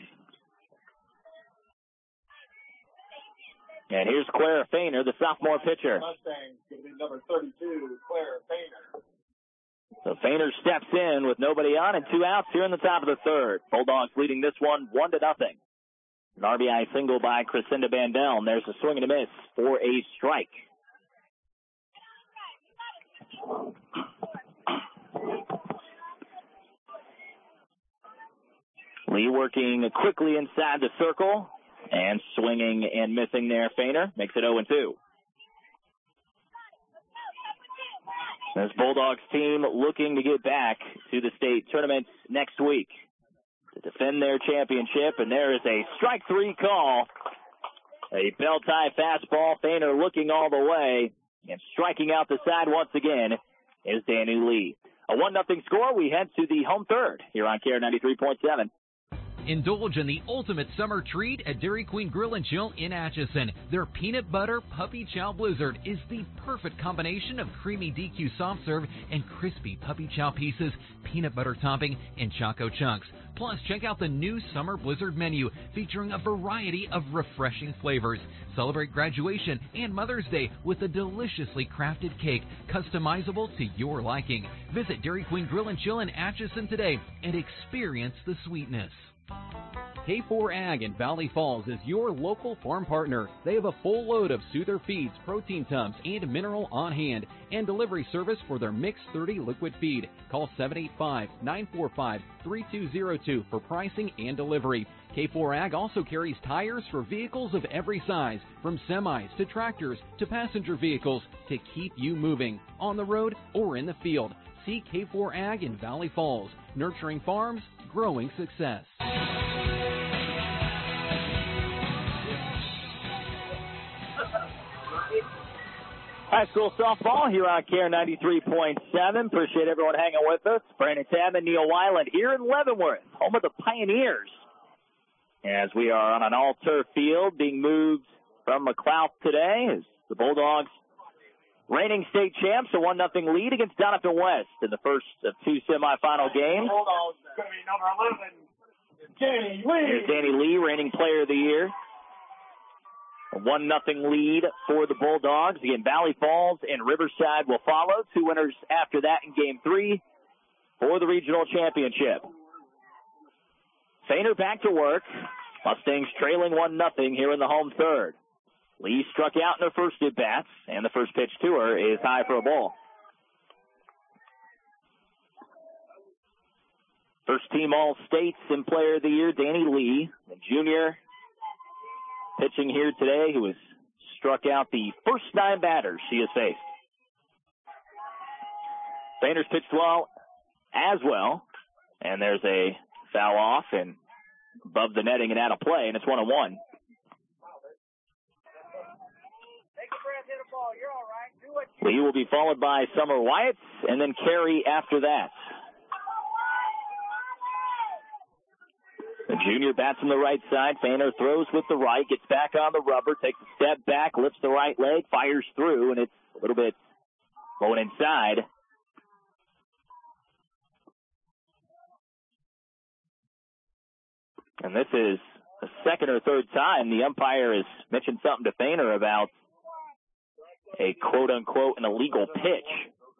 And here's Clara Feiner, the sophomore pitcher. Mustang's going to be number 32, Clara Feiner. So Feiner steps in with nobody on and 2 outs here in the top of the third. Bulldogs leading this one 1-0. An RBI single by Crescenda Bandel, and there's a swing and a miss for a strike. Lee working quickly inside the circle and swinging and missing there. Feiner makes it 0-2. This Bulldogs team looking to get back to the state tournament next week to defend their championship, and there is a strike 3 call. A bell-tie fastball. Feiner looking all the way and striking out the side once again is Danny Lee. A 1-0 score. We head to the home third here on KARE 93.7. Indulge in the ultimate summer treat at Dairy Queen Grill and Chill in Atchison. Their peanut butter puppy chow blizzard is the perfect combination of creamy DQ soft serve and crispy puppy chow pieces, peanut butter topping, and choco chunks. Plus, check out the new summer blizzard menu featuring a variety of refreshing flavors. Celebrate graduation and Mother's Day with a deliciously crafted cake customizable to your liking. Visit Dairy Queen Grill and Chill in Atchison today and experience the sweetness. K4 Ag in Valley Falls is your local farm partner. They have a full load of Soother feeds, protein tubs, and mineral on hand, and delivery service for their Mix 30 liquid feed. Call 785-945-3202 for pricing and delivery. K4 Ag also carries tires for vehicles of every size, from semis to tractors to passenger vehicles, to keep you moving on the road or in the field. See K4 Ag in Valley Falls, nurturing farms, growing success. High school softball here on KARE 93.7. Appreciate everyone hanging with us. Brandon Tabb and Neil Weiland here in Leavenworth, home of the Pioneers. As we are on an all-turf field being moved from McLouth today as the Bulldogs, reigning state champs, a 1-0 lead against Donovan West in the first of 2 semifinal games. Bulldogs going to be number 11, Danny Lee. Here's Danny Lee, reigning player of the year. A 1-0 lead for the Bulldogs. Again, Valley Falls and Riverside will follow. 2 winners after that in Game 3 for the regional championship. Feiner back to work. Mustangs trailing 1-0 here in the home third. Lee struck out in her first at-bats, and the first pitch to her is high for a ball. First team All-States and player of the year, Danny Lee, the junior, pitching here today, who has struck out the first 9 batters she has faced. Feiner's pitched well as well, and there's a foul off, and above the netting and out of play, and it's 1-1. Lee will be followed by Summer Wyatt, and then Carey after that. The junior bats from the right side. Fainer throws with the right, gets back on the rubber, takes a step back, lifts the right leg, fires through, and it's a little bit going inside. And this is the second or third time the umpire has mentioned something to Fainer about a quote-unquote an illegal pitch.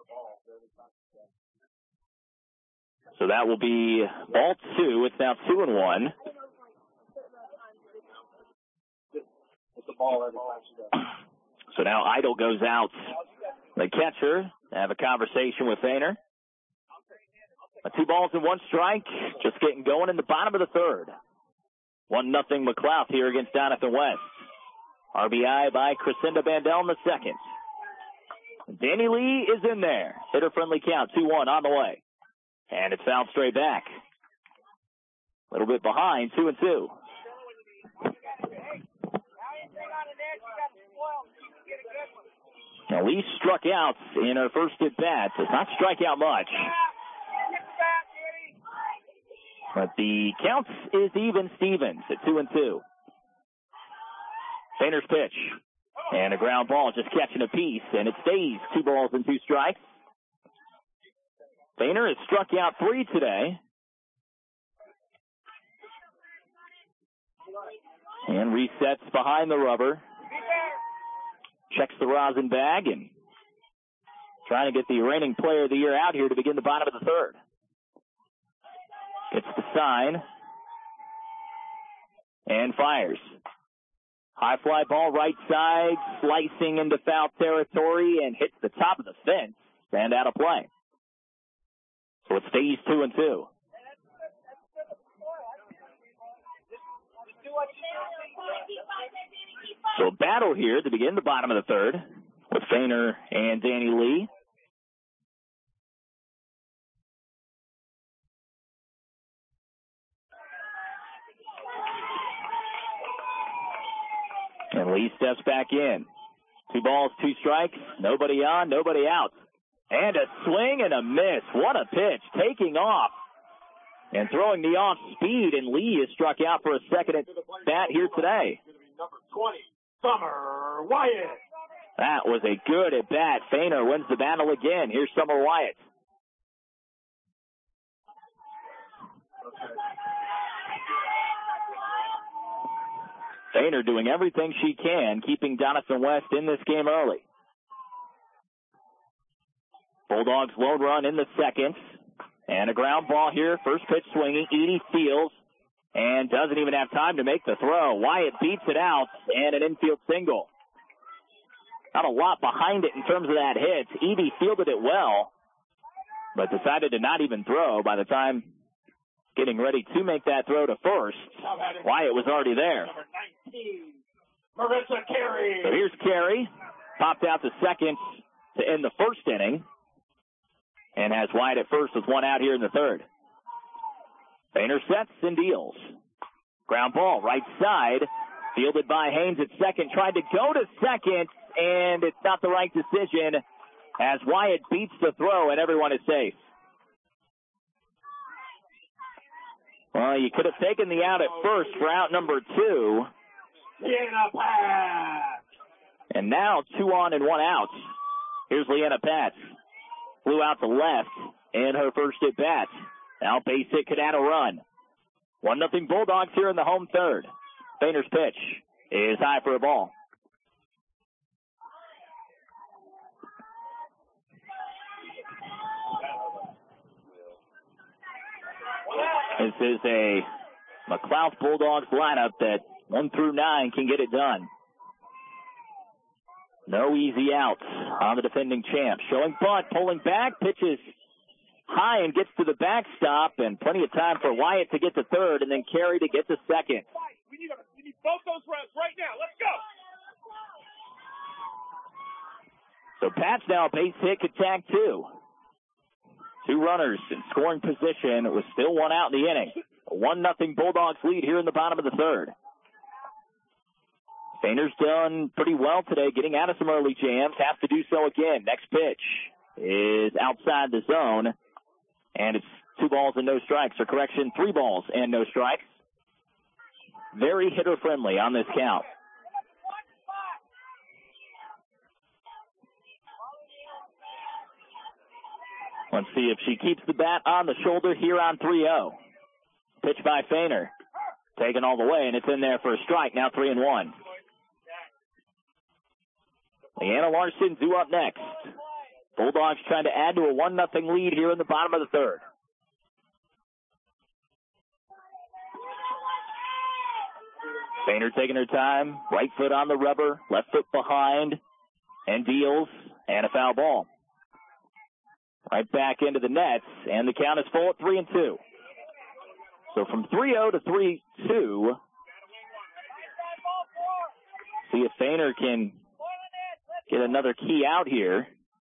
So that will be ball 2. It's now 2-1. So now Idle goes out. The catcher have a conversation with Fainer. 2 balls and 1 strike. Just getting going in the bottom of the third. 1-0 McLouth here against Doniphan West. RBI by Crescenda Bandel in the second. Danny Lee is in there. Hitter-friendly count, 2-1 on the way. And it's fouled straight back. A little bit behind, 2-2. Now Lee struck out in her first at bat. Does not strike out much. But the count is even Stevens at 2-2. Fainer's pitch. And a ground ball just catching a piece, and it stays 2 balls and 2 strikes. Fainer has struck out 3 today. And resets behind the rubber. Checks the rosin bag and trying to get the reigning player of the year out here to begin the bottom of the third. Gets the sign and fires. High fly ball right side, slicing into foul territory and hits the top of the fence and out of play. So it stays 2-2. So a battle here to begin the bottom of the third with Fainer and Danny Lee. And Lee steps back in. 2 balls, 2 strikes, nobody on, nobody out. And a swing and a miss. What a pitch. Taking off and throwing the off speed, and Lee is struck out for a second at bat here today. Number 20, Summer Wyatt. That was a good at bat. Fainer wins the battle again. Here's Summer Wyatt. Fainer doing everything she can, keeping Doniphan West in this game early. Bulldogs lone run in the second. And a ground ball here. First pitch swinging. Edie fields and doesn't even have time to make the throw. Wyatt beats it out and an infield single. Not a lot behind it in terms of that hit. Edie fielded it well, but decided to not even throw by the time getting ready to make that throw to first. Wyatt was already there. Number 19, Marissa Carey. So here's Carey. Popped out to second to end the first inning. And has Wyatt at first with 1 out here in the third. Fainer sets and deals. Ground ball, right side. Fielded by Haynes at second. Tried to go to second, and it's not the right decision as Wyatt beats the throw, and everyone is safe. Well, you could have taken the out at first for out number 2. Leanna Pats. And now 2 on and 1 out. Here's Leanna Pats. Flew out to left in her first at bat. Now base hit could add a run. 1-0 Bulldogs here in the home third. Fainer's pitch is high for a ball. This is a McLouth Bulldogs lineup that 1 through 9 can get it done. No easy outs on the defending champ. Showing bunt, pulling back, pitches high and gets to the backstop, and plenty of time for Wyatt to get to third and then Carey to get to second. We need both those runs right now. Let's go. So Pat's now a base hit could tag 2. 2 runners in scoring position. It was still 1 out in the inning. 1-0 Bulldogs lead here in the bottom of the third. Fainer's done pretty well today, getting out of some early jams. Has to do so again. Next pitch is outside the zone, and it's 2 balls and no strikes, or correction, 3 balls and no strikes. Very hitter-friendly on this count. Let's see if she keeps the bat on the shoulder here on 3-0. Pitch by Fainer. Taken all the way, and it's in there for a strike. Now 3-1. Leanna Larson due up next. Bulldogs trying to add to a 1-0 lead here in the bottom of the third. Fainer taking her time. Right foot on the rubber. Left foot behind. And deals. And a foul ball. Right back into the nets. And the count is full at 3-2. So from 3-0 to 3-2. See if Fainer can get another key out here.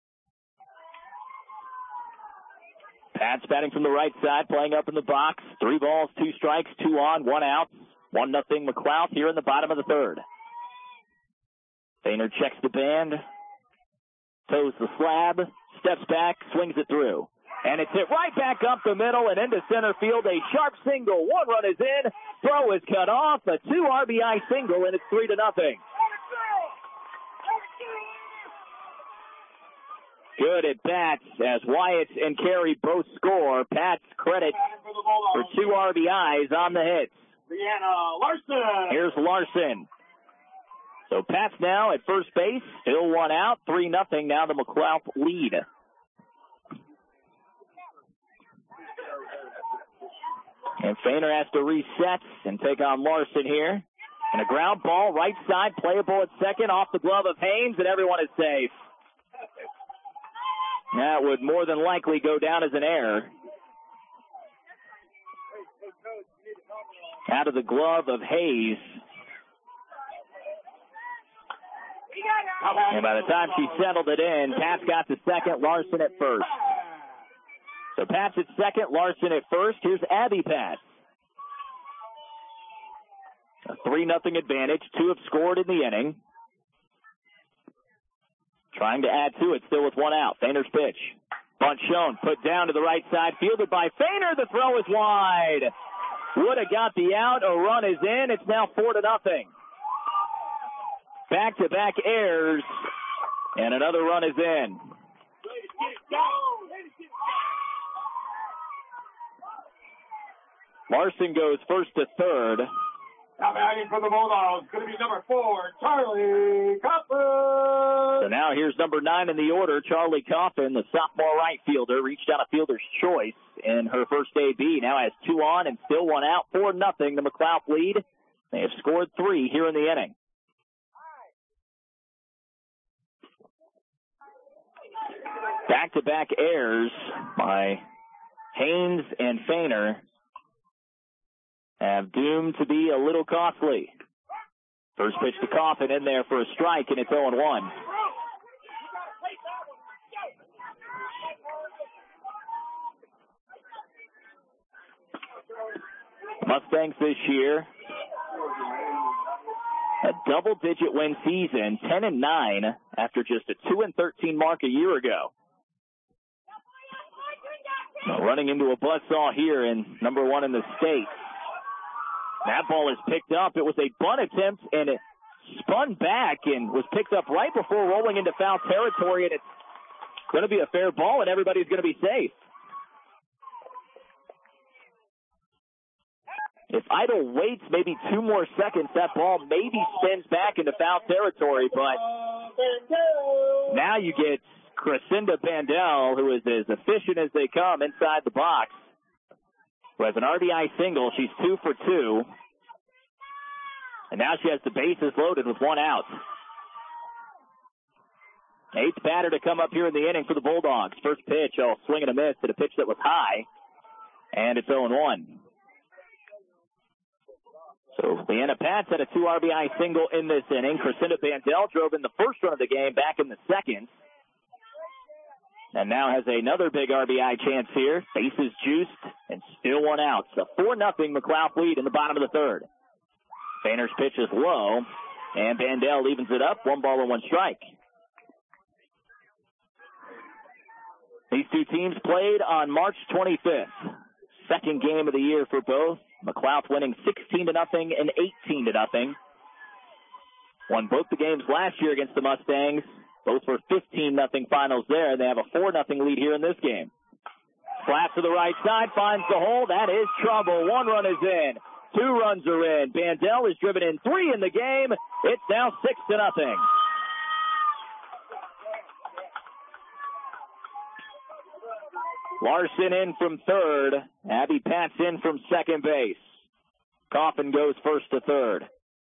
Pat's batting from the right side, playing up in the box. 3 balls, 2 strikes, 2 on, 1 out. 1-0 McLeod here in the bottom of the third. Fainer checks the band, toes the slab, steps back, swings it through. And it's hit right back up the middle and into center field. A sharp single. 1 run is in. Throw is cut off. A 2 RBI single, and it's 3-0. Good at bats as Wyatt and Carey both score. Pat's credit for 2 RBIs on the hits. Leanna Larson. Here's Larson. So Pat's now at first base. Still 1 out. 3-0 now the McLeod lead. And Fainer has to reset and take on Larson here. And a ground ball, right side, playable at second, off the glove of Haynes, and everyone is safe. That would more than likely go down as an error. Out of the glove of Hayes. And by the time she settled it in, Pat's got to second, Larson at first. So Pat's at second, Larson at first. Here's Abby Pat. A 3-0 advantage. 2 have scored in the inning. Trying to add to it, still with 1 out. Fainer's pitch. Bunt shown, put down to the right side, fielded by Fainer. The throw is wide. Would have got the out. A run is in. It's now 4-0. Back-to-back errors, and another run is in. Larson goes first to third. Now batting for the Bulldogs, going to be number 4, Charlie Coffin. So now here's number 9 in the order, Charlie Coffin, the sophomore right fielder, reached out a fielder's choice in her first AB. Now has 2 on and still 1 out. 4-0, the McLeod lead. They have scored 3 here in the inning. Back-to-back errors by Haynes and Fainer have doomed to be a little costly. First pitch to Coffin in there for a strike, and it's 0-1. Mustangs this year, a double-digit win season, 10-9 after just a 2-13 mark a year ago. Running into a buzzsaw here in number 1 in the state. That ball is picked up. It was a bunt attempt, and it spun back and was picked up right before rolling into foul territory, and it's going to be a fair ball, and everybody's going to be safe. If Idle waits maybe 2 more seconds, that ball maybe spins back into foul territory, but now you get Crescenda Bandel, who is as efficient as they come inside the box, who has an RBI single. She's 2 for 2. And now she has the bases loaded with 1 out. 8th batter to come up here in the inning for the Bulldogs. First pitch, swing and a miss at a pitch that was high. And it's 0-1. So Leanna Pats had a 2 RBI single in this inning. Crescenda Bandel drove in the first run of the game back in the second. and now has another big RBI chance here. Bases juiced and still one out. So 4-0 McLouth lead in the bottom of the third. Fainer's pitch is low, and Bandel evens it up. 1 ball and 1 strike. These two teams played on March 25th. Second game of the year for both. McLouth winning 16-0 and 18-0. Won both the games last year against the Mustangs. Both were 15-0 finals there. They have a 4-0 lead here in this game. Slap to the right side, finds the hole. That is trouble. 1 run is in. 2 runs are in. Bandel has driven in 3 in the game. It's now 6-0. Larson in from third. Abby Pats in from second base. Coffin goes first to third.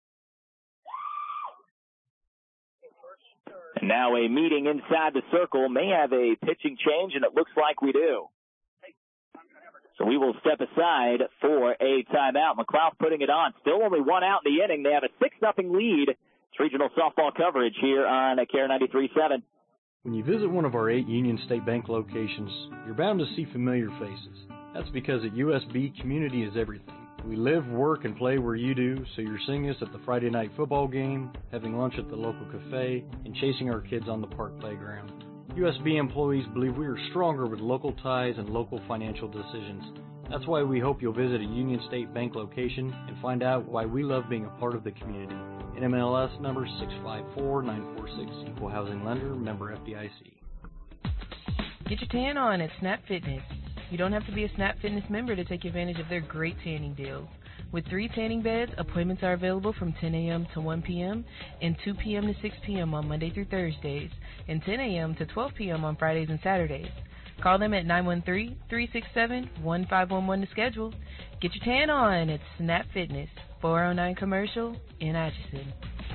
And now a meeting inside the circle. May have a pitching change, and it looks like we do. So we will step aside for a timeout. McLouth putting it on. Still only 1 out in the inning. They have a 6-0 lead. It's regional softball coverage here on KARE 93.7. When you visit one of our 8 Union State Bank locations, you're bound to see familiar faces. That's because at USB, community is everything. We live, work, and play where you do, so you're seeing us at the Friday night football game, having lunch at the local cafe, and chasing our kids on the park playground. USB employees believe we are stronger with local ties and local financial decisions. That's why we hope you'll visit a Union State Bank location and find out why we love being a part of the community. NMLS number 654946, Equal Housing Lender, member FDIC. Get your tan on at Snap Fitness. You don't have to be a Snap Fitness member to take advantage of their great tanning deals. With 3 tanning beds, appointments are available from 10 a.m. to 1 p.m. and 2 p.m. to 6 p.m. on Monday through Thursdays, and 10 a.m. to 12 p.m. on Fridays and Saturdays. Call them at 913-367-1511 to schedule. Get your tan on at Snap Fitness, 409 Commercial in Atchison.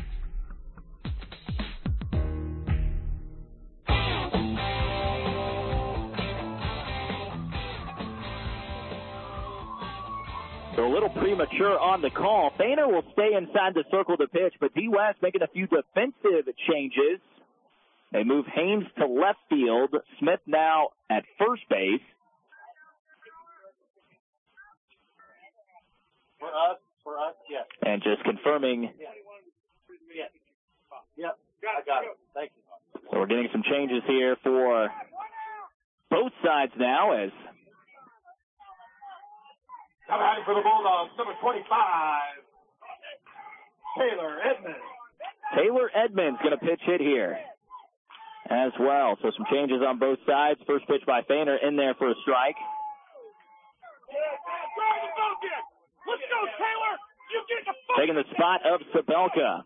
So a little premature on the call. Fainer will stay inside the circle to pitch, but D. West making a few defensive changes. They move Haynes to left field. Smith now at first base. For us, yes. And just confirming. Yep, I got it. Thank you. So we're getting some changes here for both sides now as Come out for the Bulldogs, number 25, Taylor Edmonds. Taylor Edmonds going to pitch hit here as well. So some changes on both sides. First pitch by Fainer in there for a strike. Let's go, Taylor. You get the Taking the spot of Sabelka.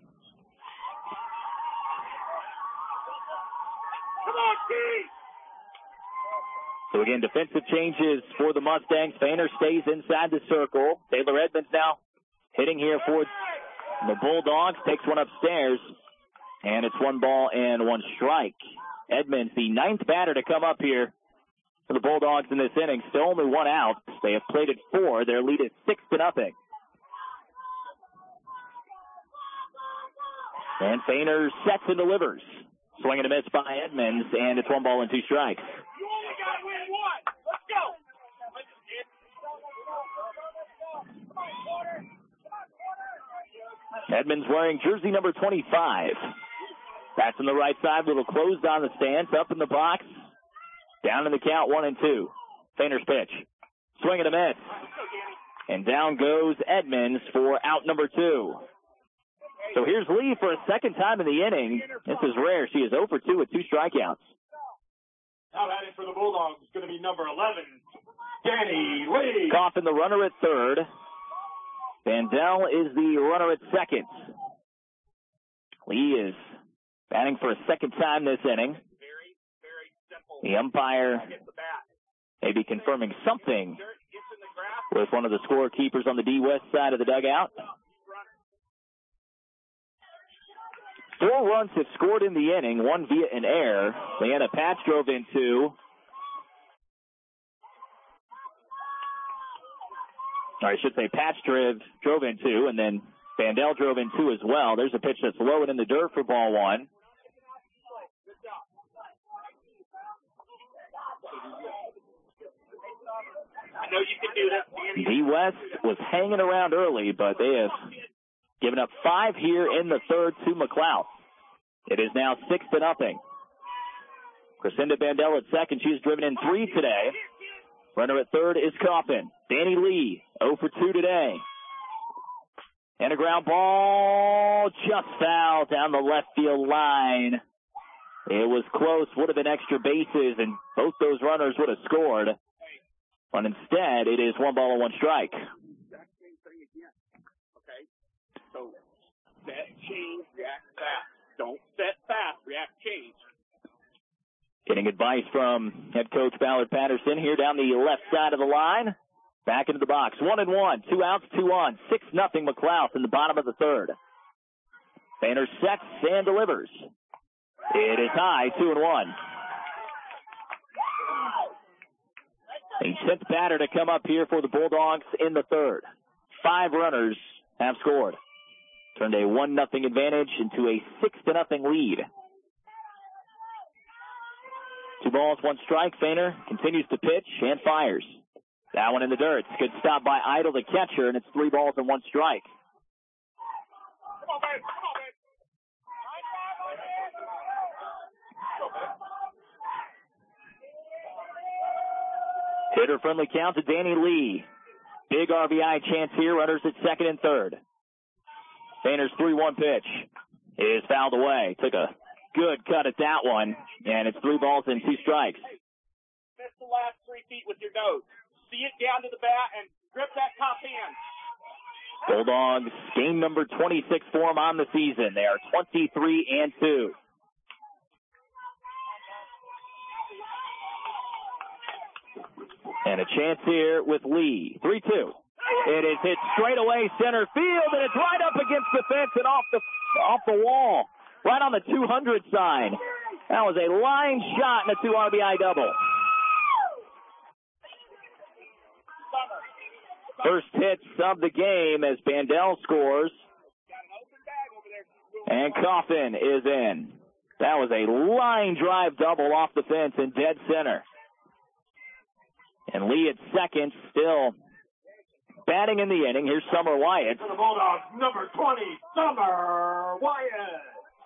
Come on, T. So again, defensive changes for the Mustangs. Fainer stays inside the circle. Taylor Edmonds now hitting here for the Bulldogs. Takes one upstairs, and it's 1 ball and 1 strike. Edmonds, the 9th batter to come up here for the Bulldogs in this inning. Still only 1 out. They have played at 4. Their lead is 6-0. And Fainer sets and delivers. Swing and a miss by Edmonds, and it's 1 ball and 2 strikes. You only got to win 1. Let's go. Edmonds wearing jersey number 25. That's on the right side, little closed on the stance, up in the box. Down in the count, 1-2. Fainer's pitch. Swing and a miss. And down goes Edmonds for out number 2. So here's Lee for a second time in the inning. This is rare. She is 0 for 2 with 2 strikeouts. Now batting for the Bulldogs is going to be number 11, Danny Lee. Coffin, the runner at third. Bandel is the runner at second. Lee is batting for a second time this inning. The umpire may be confirming something with one of the scorekeepers on the D West side of the dugout. 4 runs have scored in the inning, 1 via an error. Leanna Patch drove in 2. Or I should say Patch drove in 2, and then Bandel drove in 2 as well. There's a pitch that's low and in the dirt for ball 1. I know you can do this, Danny. D West was hanging around early, but they have given up 5 here in the third to McLeod. It is now 6-0. Crescenda Bandel at second. She's driven in 3 today. Runner at third is Coffin. Danny Lee, 0 for 2 today. And a ground ball just fouled down the left field line. It was close, would have been extra bases, and both those runners would have scored. But instead, it is 1 ball and 1 strike. Exact same thing again. Okay? So, set, change, react fast. Don't set fast, react, change. Getting advice from head coach Ballard Patterson here down the left side of the line. Back into the box. 1-1. 2 outs, 2 on. 6-0 McLeod in the bottom of the third. Boehner sets and delivers. It is high, 2-1. A 10th batter to come up here for the Bulldogs in the third. 5 runners have scored. Turned a 1-0 advantage into a 6-0 lead. 2 balls, 1 strike. Boehner continues to pitch and fires. That one in the dirt. Good stop by Idle, the catcher, and it's 3 balls and 1 strike. Come on, babe. Come on, babe. Hitter-friendly count to Danny Lee. Big RBI chance here. Runners at second and third. Boehner's 3-1 pitch is fouled away. Took a good cut at that one, and it's 3 balls and 2 strikes. Miss the last 3 feet with your nose. See it down to the bat and grip that top hand. Bulldogs game number 26 for them on the season. They are 23-2. And a chance here with Lee. 3-2. It is hit straight away center field, and it's right up against the fence and off the wall, right on the 200 sign. That was a line shot and a 2 RBI double. First hits of the game as Bandel scores. And Coffin is in. That was a line drive double off the fence in dead center. And Lee at second, still batting in the inning. Here's Summer Wyatt. For the Bulldogs, number 20, Summer Wyatt.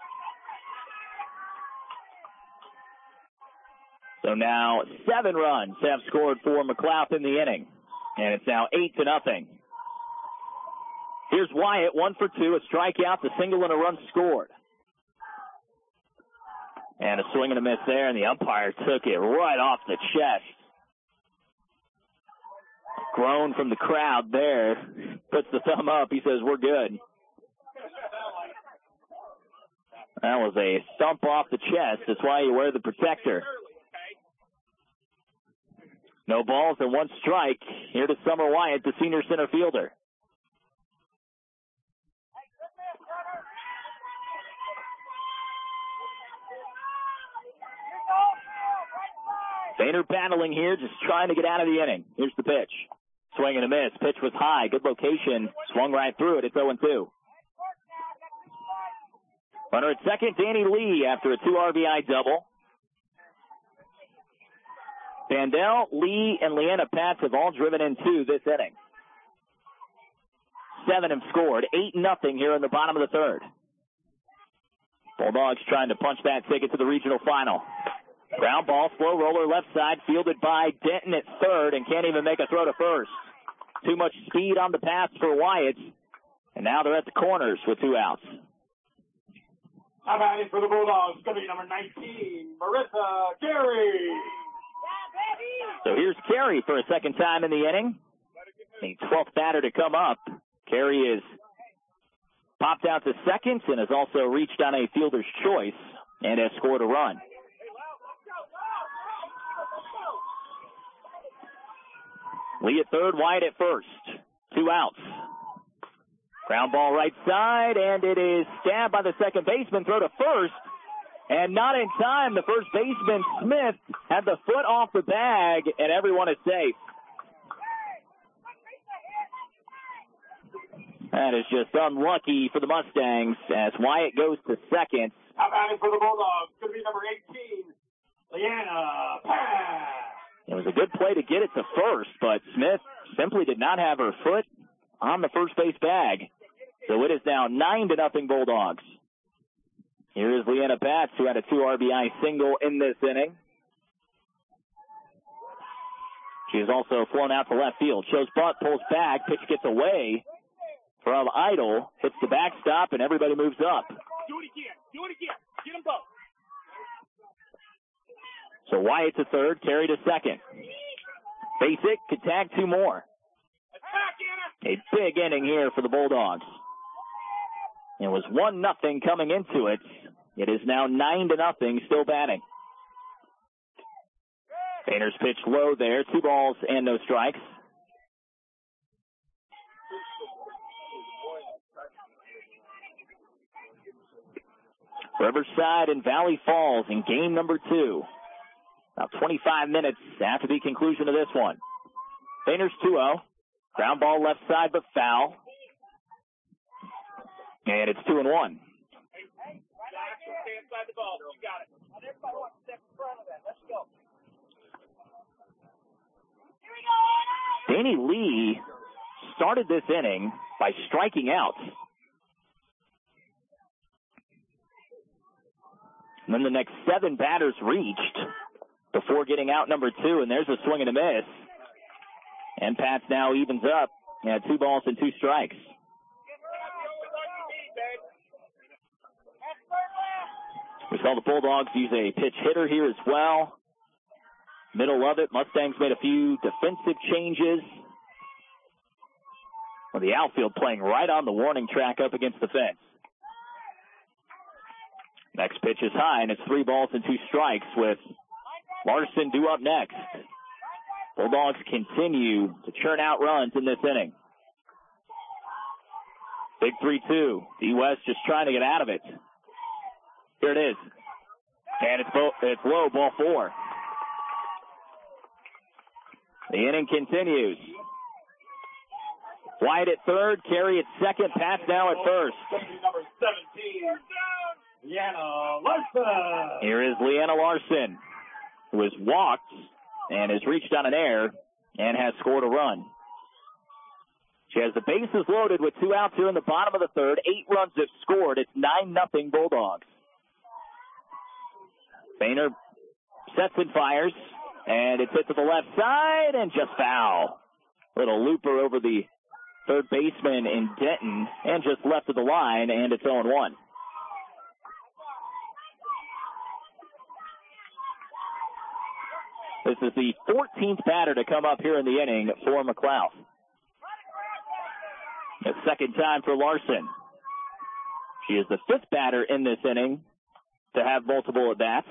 So now 7 runs have scored for McLeod in the inning. And it's now 8-0. Here's Wyatt, 1 for 2, a strikeout, a single, and a run scored. And a swing and a miss there, and the umpire took it right off the chest. Groan from the crowd there. Puts the thumb up. He says, we're good. That was a thump off the chest. That's why you wear the protector. No balls and 1 strike. Here to Summer Wyatt, the senior center fielder. Boehner battling here, just trying to get out of the inning. Here's the pitch. Swing and a miss. Pitch was high. Good location. Swung right through it. It's 0-2. Runner at second, Danny Lee after a 2 RBI double. Bandel, Lee, and Leanna Pats have all driven in 2 this inning. 7 have scored. 8-0 here in the bottom of the third. Bulldogs trying to punch that ticket to the regional final. Ground ball, slow roller left side, fielded by Denton at third, and can't even make a throw to first. Too much speed on the pass for Wyatt, and now they're at the corners with 2 outs. How about it for the Bulldogs? It's going to be number 19, Marissa Carey. So here's Carey for a second time in the inning. The 12th batter to come up. Carey is popped out to second and has also reached on a fielder's choice and has scored a run. Lee at third, Wyatt at first. 2 outs. Ground ball right side, and it is stabbed by the second baseman. Throw to first, and not in time. The first baseman, Smith, had the foot off the bag, and everyone is safe. That is just unlucky for the Mustangs as Wyatt goes to second. How about it for the Bulldogs? It's going to be number 18, Leanna Pass. It was a good play to get it to first, but Smith simply did not have her foot on the first base bag. So it is now 9-0 Bulldogs. Here is Leanna Pats, who had a 2 RBI single in this inning. She has also flown out to left field. Shows bunt, pulls back, pitch gets away from Idle, hits the backstop, and everybody moves up. Do it again. Do it again. Get them both. So Wyatt to third, Carey to second. Basic could tag 2 more. A big inning here for the Bulldogs. It was 1-0 coming into it. It is now 9-0, still batting. Painter's pitch low there, 2 balls and no strikes. Riverside and Valley Falls in game number 2. About 25 minutes after the conclusion of this one. Painter's 2-0. Ground ball left side, but foul. And it's 2-1. Stay inside the ball. You got it. Everybody wants to step in front of that. Let's go. Danny Lee started this inning by striking out. And then the next 7 batters reached before getting out number 2, and there's a swing and a miss. And Pats now evens up at 2 balls and 2 strikes. We saw the Bulldogs use a pitch hitter here as well. Middle of it, Mustangs made a few defensive changes. Well, the outfield playing right on the warning track up against the fence. Next pitch is high, and it's 3 balls and 2 strikes with Larson due up next. Bulldogs continue to churn out runs in this inning. Big 3-2. D. West just trying to get out of it. Here it is. And it's low, ball 4. The inning continues. Wyatt at third, Carey at second, Pats now at first. Number 17, Leanna Larson. Here is Leanna Larson, who has walked and has reached on an error and has scored a run. She has the bases loaded with 2 outs here in the bottom of the third. 8 runs have scored. It's 9-0 Bulldogs. Painter sets and fires, and it's hit to the left side and just foul. Little looper over the third baseman in Denton and just left of the line, and it's 0-1. This is the 14th batter to come up here in the inning for McLeod. The second time for Larson. She is the 5th batter in this inning to have multiple at-bats.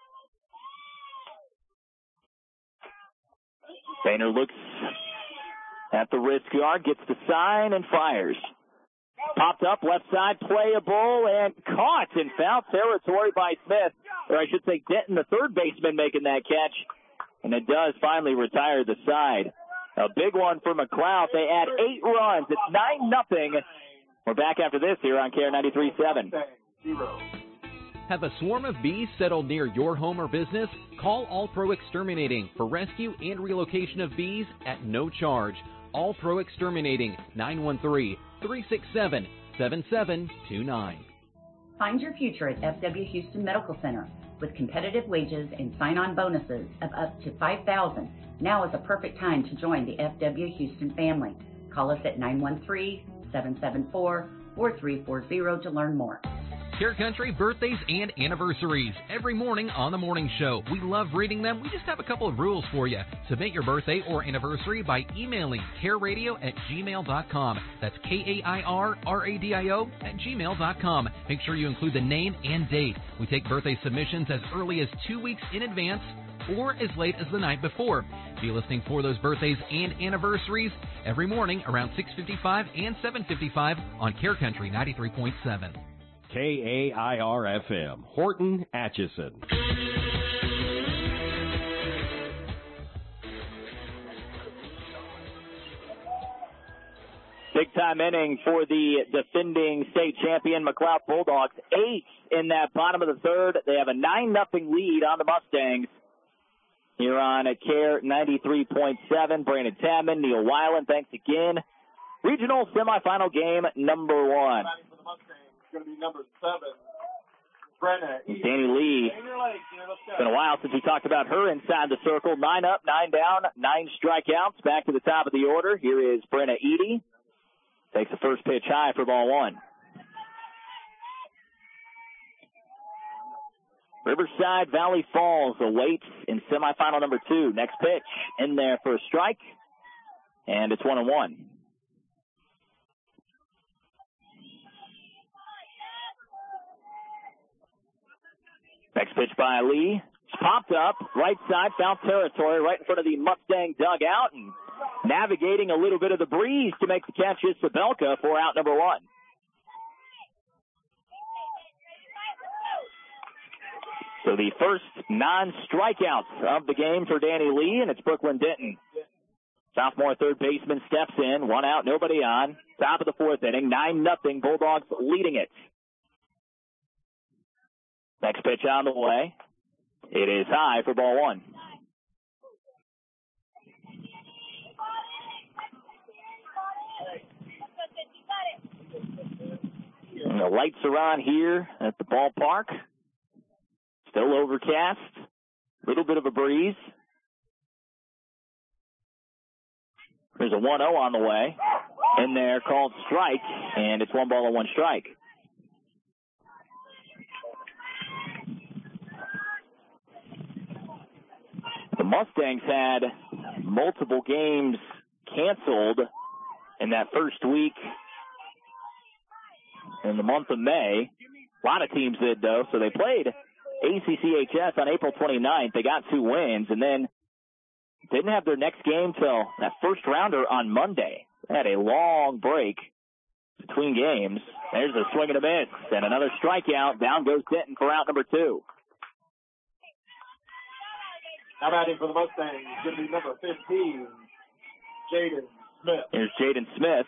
Painter looks at the wrist guard, gets the sign, and fires. Popped up, left side, playable, and caught in foul territory by Smith. Or I should say Denton, the third baseman, making that catch. And it does finally retire the side. A big one for McLeod. They add 8 runs. It's 9-0. We're back after this here on KARE 93.7. Have a swarm of bees settled near your home or business? Call All Pro Exterminating for rescue and relocation of bees at no charge. All Pro Exterminating, 913-367-7729. Find your future at FW Houston Medical Center. With competitive wages and sign-on bonuses of up to $5,000, now is a perfect time to join the FW Houston family. Call us at 913-774-4340 to learn more. KARE Country birthdays and anniversaries every morning on The Morning Show. We love reading them. We just have a couple of rules for you. Submit your birthday or anniversary by emailing careradio@gmail.com. That's KAIRRADIO@gmail.com. Make sure you include the name and date. We take birthday submissions as early as 2 weeks in advance or as late as the night before. Be listening for those birthdays and anniversaries every morning around 6:55 and 7:55 on KARE Country 93.7. KAIR-FM, Horton, Atchison. Big-time inning for the defending state champion McLeod Bulldogs. 8 in that bottom of the third. They have a 9-0 lead on the Mustangs here on CARE 93.7. Brandon Tabman, Neil Weiland, thanks again. Regional semifinal game number 1. It's going to be number 7. Brenna. Danny Lee. It's been a while since we talked about her inside the circle. 9 up, 9 down, 9 strikeouts. Back to the top of the order. Here is Brenna Edie. Takes the first pitch high for ball 1. Riverside Valley Falls awaits in semifinal number 2. Next pitch in there for a strike, and it's 1-1. Next pitch by Lee. It's popped up, right side, foul territory, right in front of the Mustang dugout, and navigating a little bit of the breeze to make the catch is Sabelka for out number 1. So the first non-strikeouts of the game for Danny Lee, and it's Brooklyn Denton. Sophomore third baseman steps in, 1 out, nobody on. Top of the 4th inning, 9-0, Bulldogs leading it. Next pitch on the way. It is high for ball 1. And the lights are on here at the ballpark. Still overcast. A little bit of a breeze. There's a 1-0 on the way. In there called strike, and it's 1 ball and 1 strike. The Mustangs had multiple games canceled in that first week in the month of May. A lot of teams did, though. So they played ACCHS on April 29th. They got 2 wins, and then didn't have their next game till that first rounder on Monday. They had a long break between games. There's a swing and a miss, and another strikeout. Down goes Denton for out number 2. Now batting for the Mustangs is going to be number 15, Jaden Smith. Here's Jaden Smith.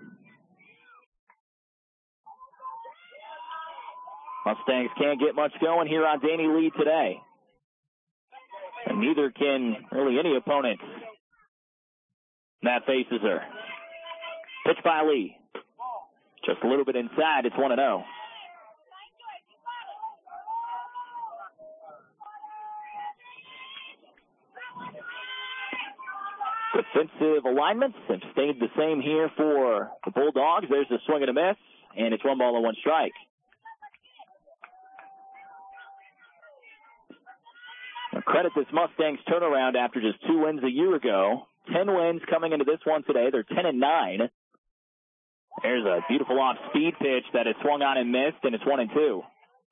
Mustangs can't get much going here on Danny Lee today. And neither can really any opponent that faces her. Pitch by Lee. Just a little bit inside. It's 1-0. Defensive alignments have stayed the same here for the Bulldogs. There's a swing and a miss, and it's 1 ball and 1 strike. Now credit this Mustangs turnaround after just 2 wins a year ago. 10 wins coming into this one today. They're 10-9. There's a beautiful off-speed pitch that is swung on and missed, and it's 1-2.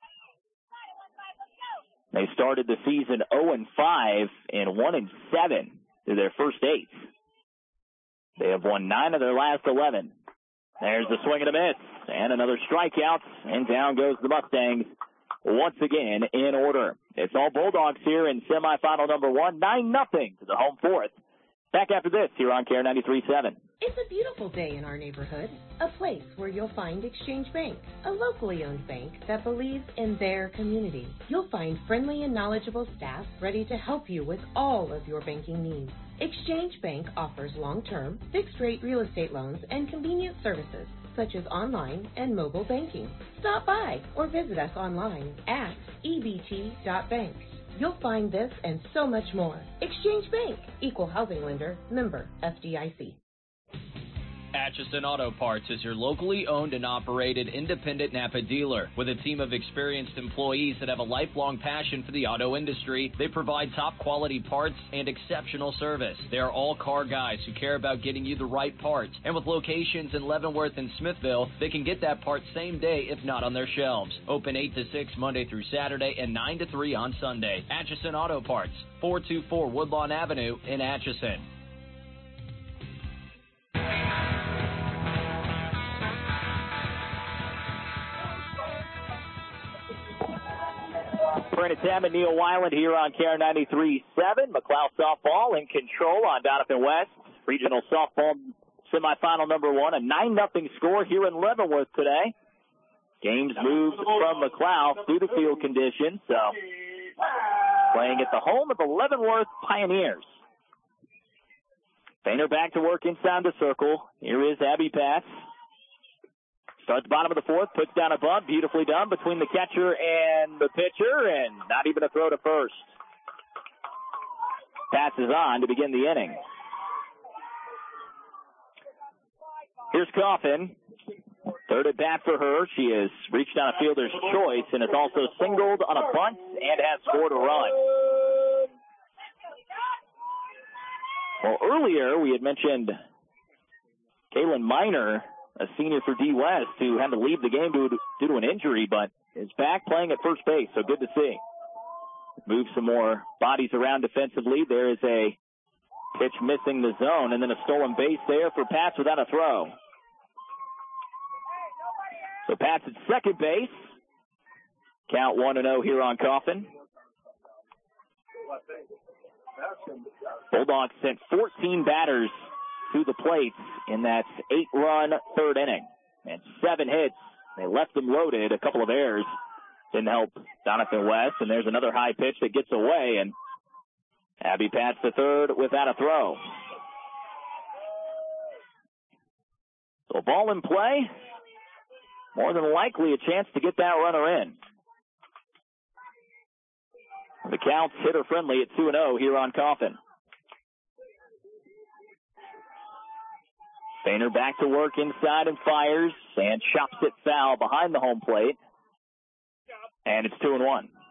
They started the season 0-5 and 1-7 through their first 8. They have won 9 of their last 11. There's the swing and a miss, and another strikeout, and down goes the Mustangs once again in order. It's all Bulldogs here in semifinal number 1, 9-0 to the home 4th. Back after this here on CARE 93.7. It's a beautiful day in our neighborhood, a place where you'll find Exchange Bank, a locally owned bank that believes in their community. You'll find friendly and knowledgeable staff ready to help you with all of your banking needs. Exchange Bank offers long-term, fixed-rate real estate loans and convenient services such as online and mobile banking. Stop by or visit us online at ebt.bank. You'll find this and so much more. Exchange Bank, Equal Housing Lender, member FDIC. Atchison Auto Parts is your locally owned and operated independent Napa dealer. With a team of experienced employees that have a lifelong passion for the auto industry, they provide top quality parts and exceptional service. They are all car guys who care about getting you the right parts. And with locations in Leavenworth and Smithville, they can get that part same day if not on their shelves. Open 8 to 6 Monday through Saturday and 9 to 3 on Sunday. Atchison Auto Parts, 424 Woodlawn Avenue in Atchison. Brandon Tam and Neil Weiland here on CARE 93.7. McLeod softball in control on Donovan West. Regional softball semifinal number 1, a 9-0 score here in Leavenworth today. Games moved from McLeod through the field conditions, so playing at the home of the Leavenworth Pioneers. Fainer back to work inside the circle. Here is Abby Patz. Starts bottom of the fourth, puts down a bunt, beautifully done between the catcher and the pitcher, and not even a throw to first. Passes on to begin the inning. Here's Coffin. Third at bat for her. She has reached on a fielder's choice and has also singled on a bunt and has scored a run. Well, earlier we had mentioned Kaylin Miner, a senior for D West, who had to leave the game due to an injury, but is back playing at first base, so good to see. Move some more bodies around defensively. There is a pitch missing the zone, and then a stolen base there for Pats without a throw. So Pats at second base. Count 1-0 here on Coffin. Bulldogs sent 14 batters to the plate in that 8-run third inning. And 7 hits. They left them loaded. A couple of errors didn't help Donovan West. And there's another high pitch that gets away. And Abby Patz the third without a throw. So a ball in play. More than likely a chance to get that runner in. The count's hitter friendly at 2-0 here on Coffin. Fainer back to work inside and fires and chops it foul behind the home plate. And it's 2-1. Give me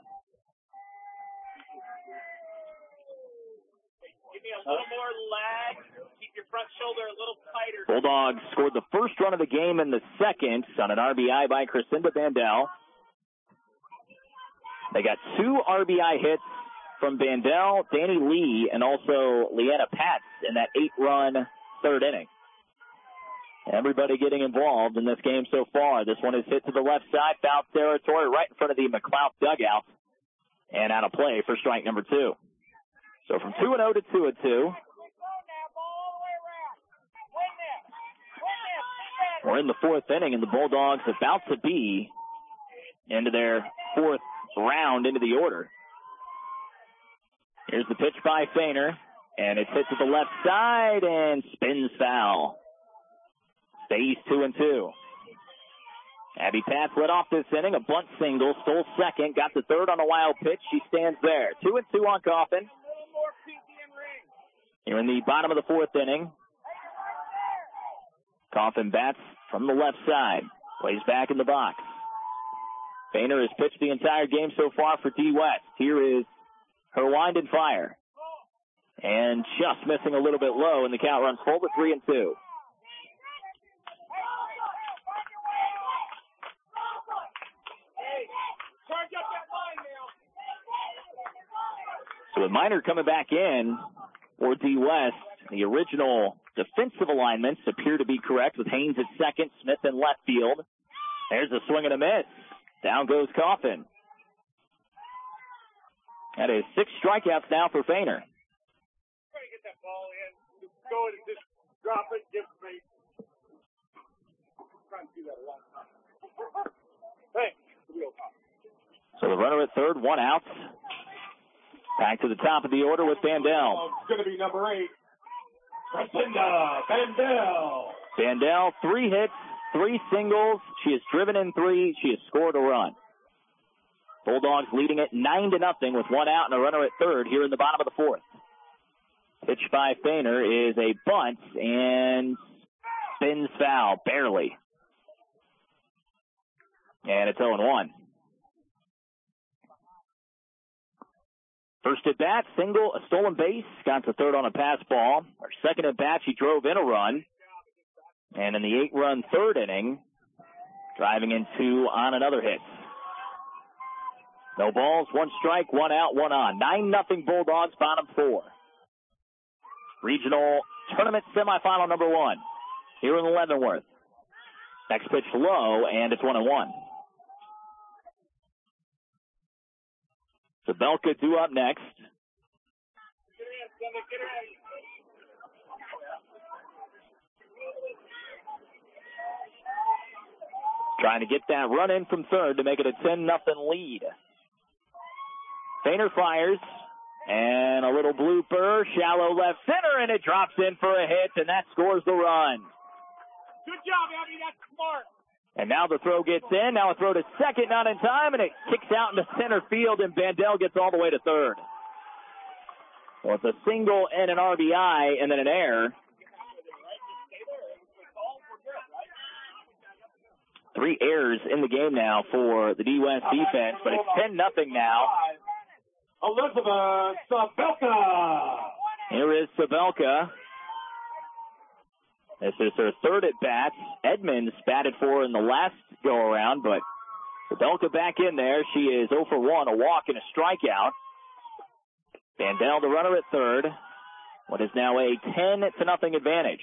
a little more lag. Keep your front shoulder a little tighter. Bulldogs scored the first run of the game in the second on an RBI by Crescenda Bandel. They got 2 RBI hits from Bandel, Danny Lee, and also Leanna Patz in that 8-run third inning. Everybody getting involved in this game so far. This one is hit to the left side, foul territory, right in front of the McLeod dugout, and out of play for strike number 2. So from 2-0 to 2-2. We're in the fourth inning, and the Bulldogs about to be into their fourth round into the order. Here's the pitch by Fainer, and it's hit to the left side and spins foul. Stays 2-2. Abby Patz led off this inning, a bunt single, stole second, got the third on a wild pitch. She stands there. 2-2 on Coffin. Here in the bottom of the fourth inning. Coffin bats from the left side. Plays back in the box. Fainer has pitched the entire game so far for D West. Here is her wind and fire. And just missing a little bit low, and the count runs full to 3-2. So with Miner coming back in for D West, the original defensive alignments appear to be correct with Haynes at second, Smith in left field. There's a swing and a miss. Down goes Coffin. That is 6 strikeouts now for Fainer. Try to get that ball in. Just go and just drop it, give space. I'm trying to do that a long time. Hey, real time. So the runner at third, 1 out. Back to the top of the order with Bandel. It's going to be number 8. Crescenda Bandel. Bandel, 3 hits, 3 singles. She has driven in 3. She has scored a run. Bulldogs leading it 9-0 with 1 out and a runner at third here in the bottom of the fourth. Pitch by Fainer is a bunt and spins foul, barely. And it's 0-1. First at bat, single, a stolen base, got to third on a pass ball. Our second at bat, she drove in a run. And in the 8-run third inning, driving in 2 on another hit. No balls, 1 strike, 1 out, 1 on. 9-0 Bulldogs, bottom 4. Regional tournament semifinal number 1 here in Leavenworth. Next pitch low, and it's 1-1. Zabelka due up next. Trying to get that run in from third to make it a 10-0 lead. Fainer fires, and a little blooper, shallow left center, and it drops in for a hit, and that scores the run. Good job, Abby. That's smart. And now the throw gets in. Now a throw to second, not in time, and it kicks out into center field, and Bandel gets all the way to third. Well, it's a single and an RBI, and then an error. 3 errors in the game now for the D West defense, but it's 10-0 now. Elizabeth Sabelka. Here is Sabelka. This is her third at bat. Edmonds batted for in the last go-around, but Sabelka back in there. She is 0 for 1, a walk and a strikeout. Bandel, the runner at third. What is now a 10-0 advantage.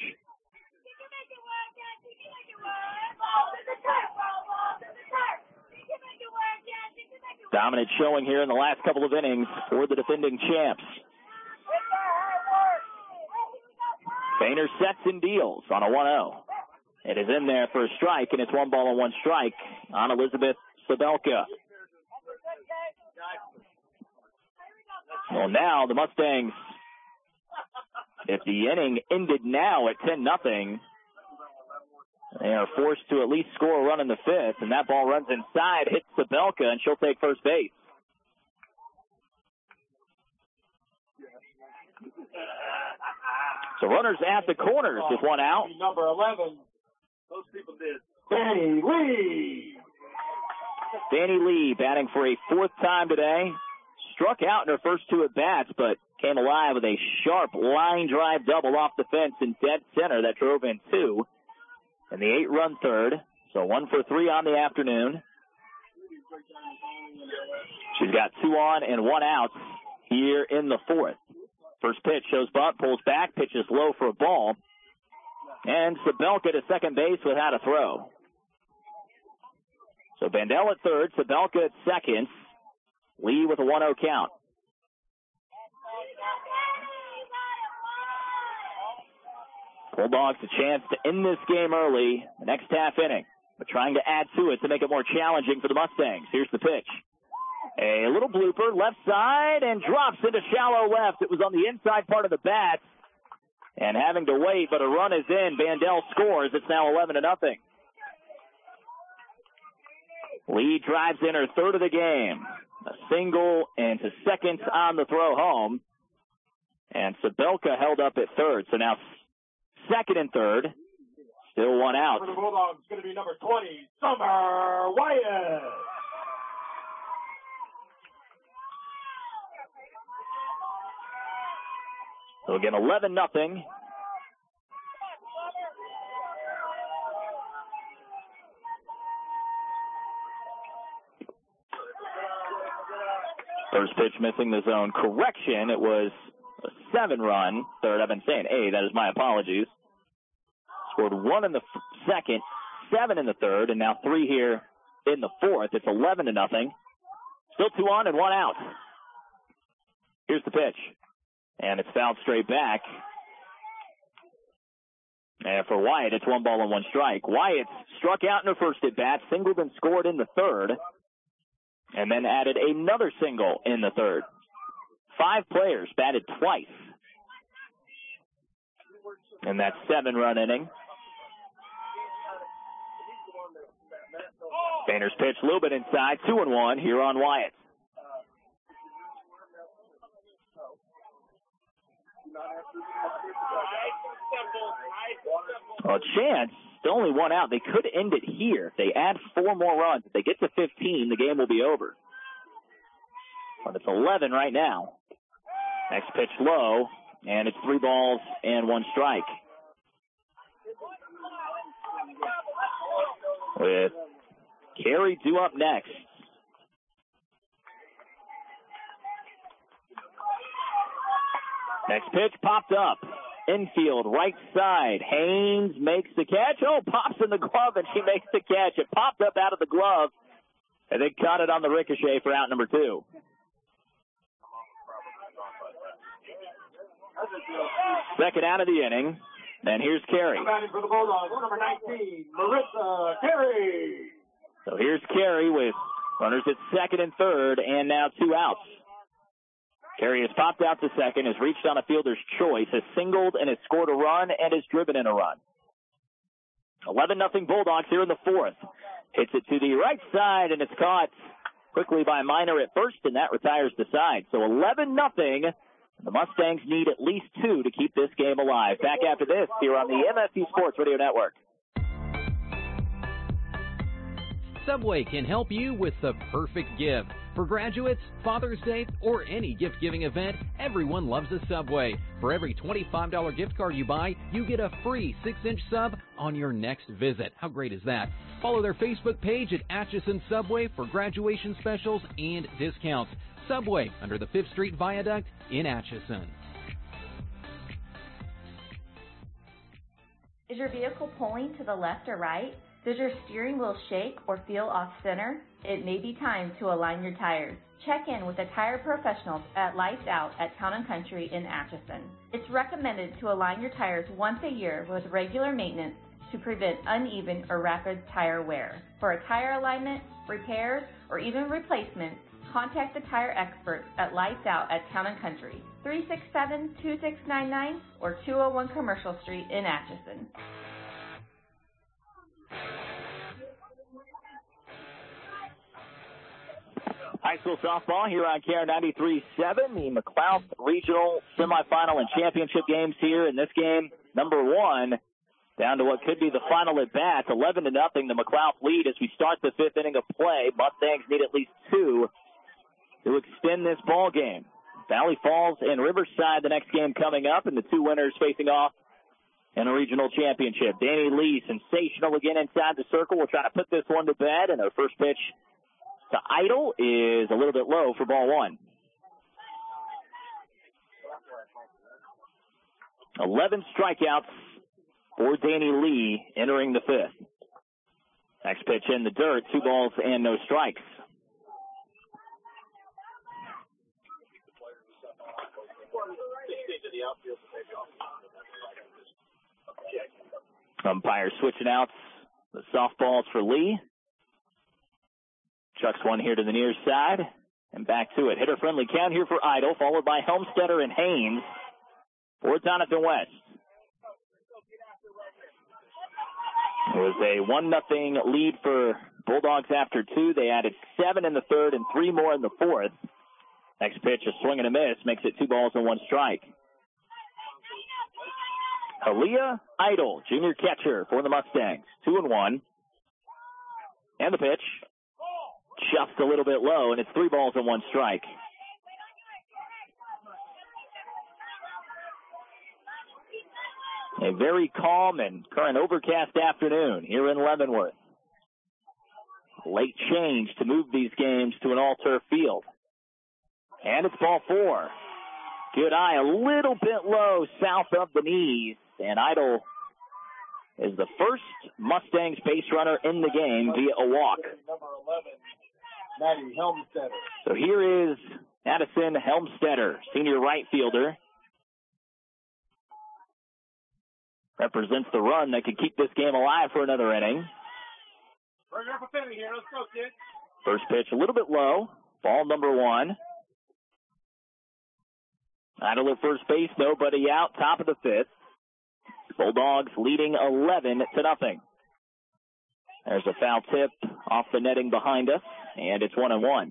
Dominant showing here in the last couple of innings for the defending champs. Fainer sets and deals on a 1-0. It is in there for a strike, and it's 1 ball and 1 strike on Elizabeth Sabelka. Well, now the Mustangs, if the inning ended now at 10-0, they are forced to at least score a run in the fifth, and that ball runs inside, hits Sabelka, and she'll take first base. So runners at the corners with 1 out. Number 11. Those people did. Danny Lee. Danny Lee batting for a 4th time today. Struck out in her first 2 at-bats, but came alive with a sharp line drive double off the fence in dead center that drove in 2. And the 8-run third. So 1 for 3 on the afternoon. She's got 2 on and 1 out here in the 4th. First pitch shows bunt, pulls back, pitches low for a ball. And Sabelka to second base without a throw. So Bandel at third, Sabelka at second. Lee with a 1-0 count. Bulldogs a chance to end this game early, the next half inning, but trying to add to it to make it more challenging for the Mustangs. Here's the pitch. A little blooper, left side, and drops into shallow left. It was on the inside part of the bat, and having to wait, but a run is in. Bandel scores. It's now 11-0. Lee drives in her third of the game. A single and to second on the throw home. And Sabelka held up at third. So now second and third. Still 1 out. For the Bulldogs, going to be number 20, Summer Wyatt. So again, 11-0. First pitch missing the zone. Correction, it was a 7-run third. I've been saying 8. That is my apologies. Scored 1 in the second, 7 in the third, and now 3 here in the 4th. It's 11-0. Still 2 on and 1 out. Here's the pitch. And it's fouled straight back. And for Wyatt, it's 1 ball and 1 strike. Wyatt struck out in her first at-bat, singled and scored in the third, and then added another single in the third. 5 players batted twice in that 7-run inning. Fainer's pitch a little bit inside, 2-1 here on Wyatt. Well, chance, still only 1 out. They could end it here. If they add 4 more runs, if they get to 15, the game will be over. But it's 11 right now. Next pitch low, and it's 3 balls and 1 strike. With Carey due up next. Next pitch popped up. Infield, right side. Haynes makes the catch. Oh, pops in the glove, and she makes the catch. It popped up out of the glove, and they caught it on the ricochet for out number 2. Second out of the inning, and here's Carey. Batting for the Bulldogs, number 19, Marissa Carey. So here's Carey with runners at second and third, and now 2 outs. Carey has popped out to second, has reached on a fielder's choice, has singled and has scored a run and has driven in a run. 11-0 Bulldogs here in the fourth. Hits it to the right side, and it's caught quickly by Minor at first, and that retires the side. So 11-0. The Mustangs need at least 2 to keep this game alive. Back after this here on the MSC Sports Radio Network. Subway can help you with the perfect gift. For graduates, Father's Day, or any gift-giving event, everyone loves a Subway. For every $25 gift card you buy, you get a free 6-inch sub on your next visit. How great is that? Follow their Facebook page at Atchison Subway for graduation specials and discounts. Subway under the 5th Street Viaduct in Atchison. Is your vehicle pulling to the left or right? Does your steering wheel shake or feel off center? It may be time to align your tires. Check in with the tire professionals at Lights Out at Town & Country in Atchison. It's recommended to align your tires once a year with regular maintenance to prevent uneven or rapid tire wear. For a tire alignment, repairs, or even replacements, contact the tire experts at Lights Out at Town & Country, 367-2699 or 201 Commercial Street in Atchison. High school softball here on KR93.7, the McLouth Regional Semifinal and Championship games here. In this game, number 1, down to what could be the final at bat, 11-0, the McLouth lead as we start the 5th inning of play. Mustangs need at least 2 to extend this ball game. Valley Falls and Riverside, the next game coming up, and the 2 winners facing off in a regional championship. Danny Lee, sensational again inside the circle. We'll try to put this one to bed, and our first pitch to Idle is a little bit low for ball 1. 11 strikeouts for Danny Lee entering the 5th. Next pitch in the dirt, 2 balls and no strikes. Umpire switching out the softballs for Lee. Chucks one here to the near side and back to it. Hitter-friendly count here for Idle, followed by Helmstetter and Haynes for Doniphan West. It was a 1-0 lead for Bulldogs after 2. They added 7 in the 3rd and 3 more in the 4th. Next pitch, a swing and a miss, makes it 2 balls and 1 strike. Aaliyah Idle, junior catcher for the Mustangs, 2-1. And the pitch, just a little bit low, and it's 3 balls and 1 strike. A very calm and current overcast afternoon here in Leavenworth. Late change to move these games to an all-turf field. And it's ball 4. Good eye, a little bit low south of the knees, and Idle is the first Mustangs base runner in the game via a walk. Number 11, Maddie Helmstetter. So here is Addison Helmstetter, senior right fielder. Represents the run that could keep this game alive for another inning. Bring up a penny here. Let's go, kid. First pitch a little bit low. Ball number 1. Idle at first base, nobody out, top of the 5th. Bulldogs leading 11-0. There's a foul tip off the netting behind us, and it's 1-1.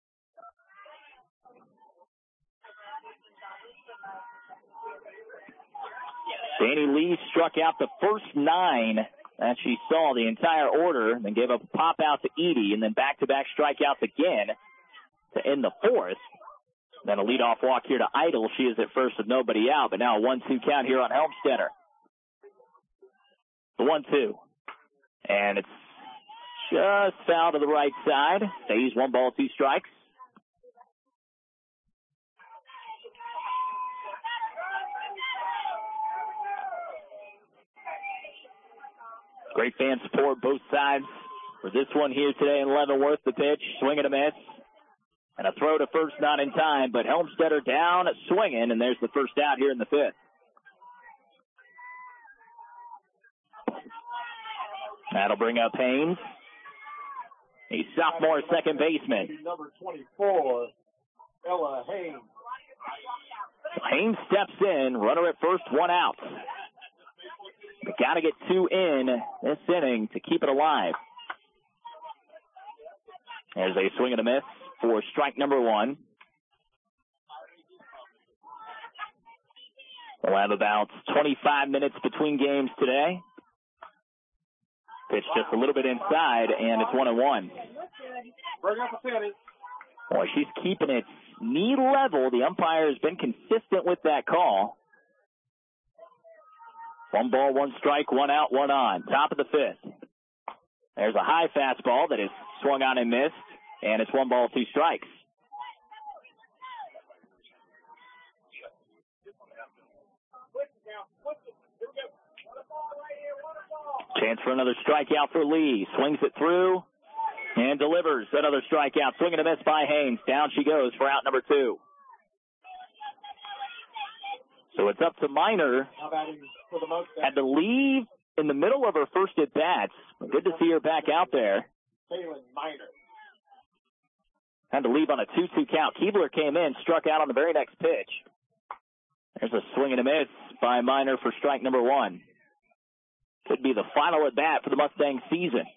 Danny Lee struck out the first 9 that she saw the entire order, then gave up a pop out to Edie, and then back-to-back strikeouts again to end the 4th. Then a leadoff walk here to Idle. She is at first with nobody out, but now a 1-2 count here on Helmstetter. The 1-2. And it's just foul to the right side. Stays 1 ball, 2 strikes. Great fan support both sides for this one here today in Leavenworth. The pitch, swing and a miss. And a throw to first, not in time, but Helmstetter down, swinging, and there's the first out here in the 5th. That'll bring up Haynes. He's sophomore second baseman. Number 24, Ella Haynes. Haynes steps in, runner at first, one out. Got to get two in this inning to keep it alive. There's a swing and a miss for strike number one. We'll have about 25 minutes between games today. Pitch just a little bit inside, and it's 1-1. Boy, she's keeping it knee level. The umpire has been consistent with that call. 1 ball, 1 strike, 1 out, 1 on. Top of the fifth. There's a high fastball that is swung on and missed, and it's 1 ball, 2 strikes. Chance for another strikeout for Lee. Swings it through and delivers another strikeout. Swing and a miss by Haynes. Down she goes for out number 2. So it's up to Miner. Had to leave in the middle of her first at-bats. Good to see her back out there. Had to leave on a 2-2 count. Keebler came in, struck out on the very next pitch. There's a swing and a miss by Miner for strike number 1. Could be the final at-bat for the Mustang season.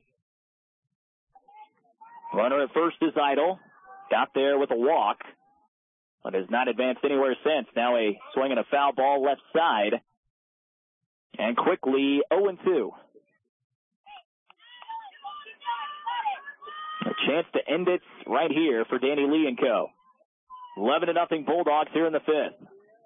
Runner at first is idle. Got there with a walk, but has not advanced anywhere since. Now a swing and a foul ball left side. And quickly 0-2. A chance to end it right here for Danny Lee and co. 11-0 Bulldogs here in the 5th.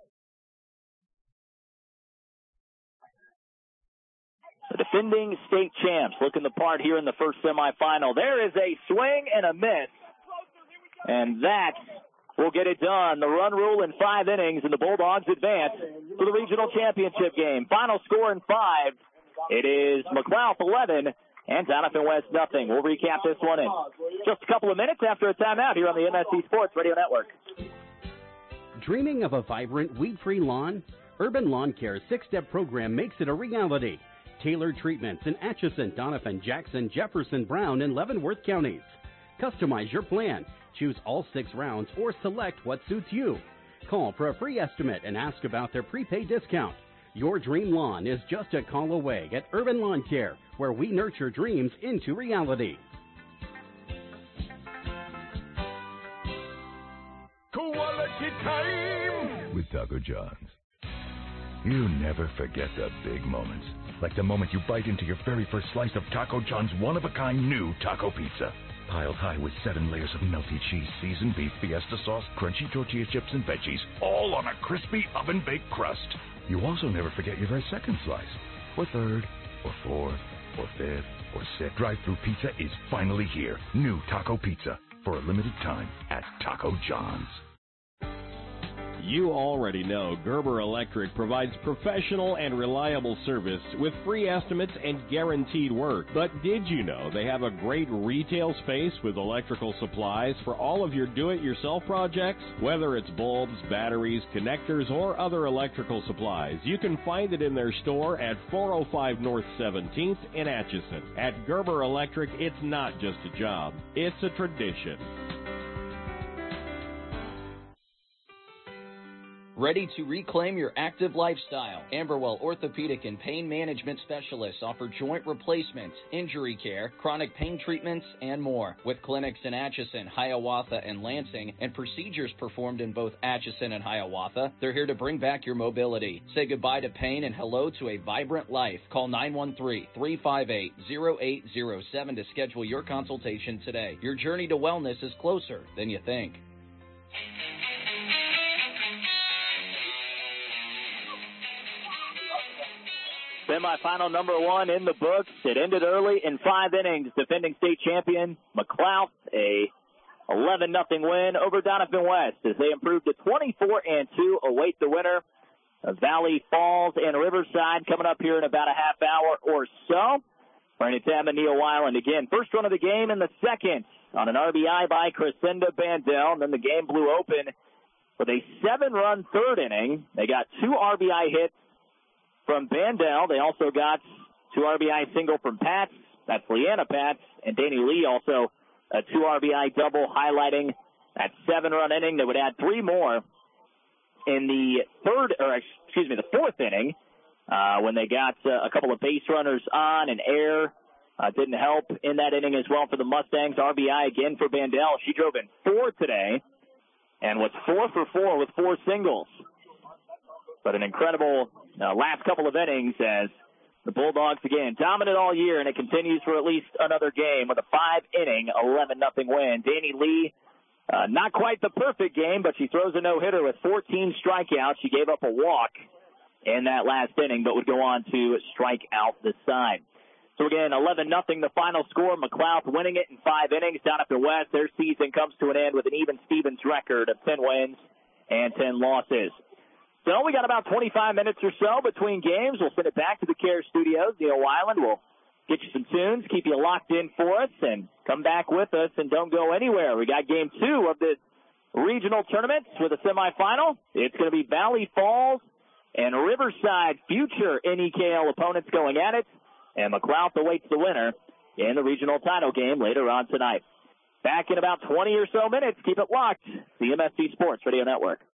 The defending state champs looking the part here in the first semifinal. There is a swing and a miss, and that will get it done. The run rule in 5 innings, and the Bulldogs advance to the regional championship game. Final score in 5. It is McLouth 11 and Donovan West nothing. We'll recap this one in just a couple of minutes after a timeout here on the MSC Sports Radio Network. Dreaming of a vibrant, weed-free lawn? Urban Lawn Care's 6-step program makes it a reality. Tailored treatments in Atchison, Donovan, Jackson, Jefferson, Brown, and Leavenworth counties. Customize your plan. Choose all 6 rounds or select what suits you. Call for a free estimate and ask about their prepaid discount. Your dream lawn is just a call away at Urban Lawn Care, where we nurture dreams into reality. Quality time with Taco John's. You never forget the big moments. Like the moment you bite into your very first slice of Taco John's one-of-a-kind new taco pizza. Piled high with 7 layers of melty cheese, seasoned beef, fiesta sauce, crunchy tortilla chips, and veggies, all on a crispy oven-baked crust. You also never forget your very second slice, or third, or fourth, or fifth, or sixth. Drive-thru pizza is finally here. New taco pizza for a limited time at Taco John's. You already know Gerber Electric provides professional and reliable service with free estimates and guaranteed work. But did you know they have a great retail space with electrical supplies for all of your do-it-yourself projects? Whether it's bulbs, batteries, connectors, or other electrical supplies, you can find it in their store at 405 North 17th in Atchison. At Gerber Electric, it's not just a job, it's a tradition. Ready to reclaim your active lifestyle? Amberwell Orthopedic and Pain Management Specialists offer joint replacement, injury care, chronic pain treatments, and more. With clinics in Atchison, Hiawatha, and Lansing, and procedures performed in both Atchison and Hiawatha, they're here to bring back your mobility. Say goodbye to pain and hello to a vibrant life. Call 913-358-0807 to schedule your consultation today. Your journey to wellness is closer than you think. Semifinal number 1 in the books. It ended early in 5 innings. Defending state champion McLouth, a 11-0 win over Donovan West as they improved to 24-2. Await the winner of Valley Falls and Riverside coming up here in about a half hour or so. Brandon Tam and Neil Weiland again. First run of the game in the second on an RBI by Crescenda Bandel. And then the game blew open with a 7-run third inning. They got 2 RBI hits from Bandel. They also got 2 RBI single from Pats. That's Leanna Pats. And Danny Lee also a 2 RBI double, highlighting that 7-run inning that would add 3 more in the fourth inning when they got a couple of base runners on and air. Didn't help in that inning as well for the Mustangs. RBI again for Bandel. She drove in 4 today and was 4 for 4 with 4 singles. But an incredible last couple of innings as the Bulldogs, again, dominant all year, and it continues for at least another game with a 5-inning, 11-0 win. Danny Lee, not quite the perfect game, but she throws a no-hitter with 14 strikeouts. She gave up a walk in that last inning, but would go on to strike out the side. So again, 11-0 the final score. McLeod winning it in 5 innings. Down at the West, their season comes to an end with an even Stevens record of 10 wins and 10 losses. So we got about 25 minutes or so between games. We'll send it back to the Care Studios. Neil Weiland will get you some tunes, keep you locked in for us, and come back with us and don't go anywhere. We got game 2 of the regional tournaments with a semifinal. It's going to be Valley Falls and Riverside, future NEKL opponents going at it. And McLeod awaits the winner in the regional title game later on tonight. Back in about 20 or so minutes. Keep it locked. The MSC Sports Radio Network.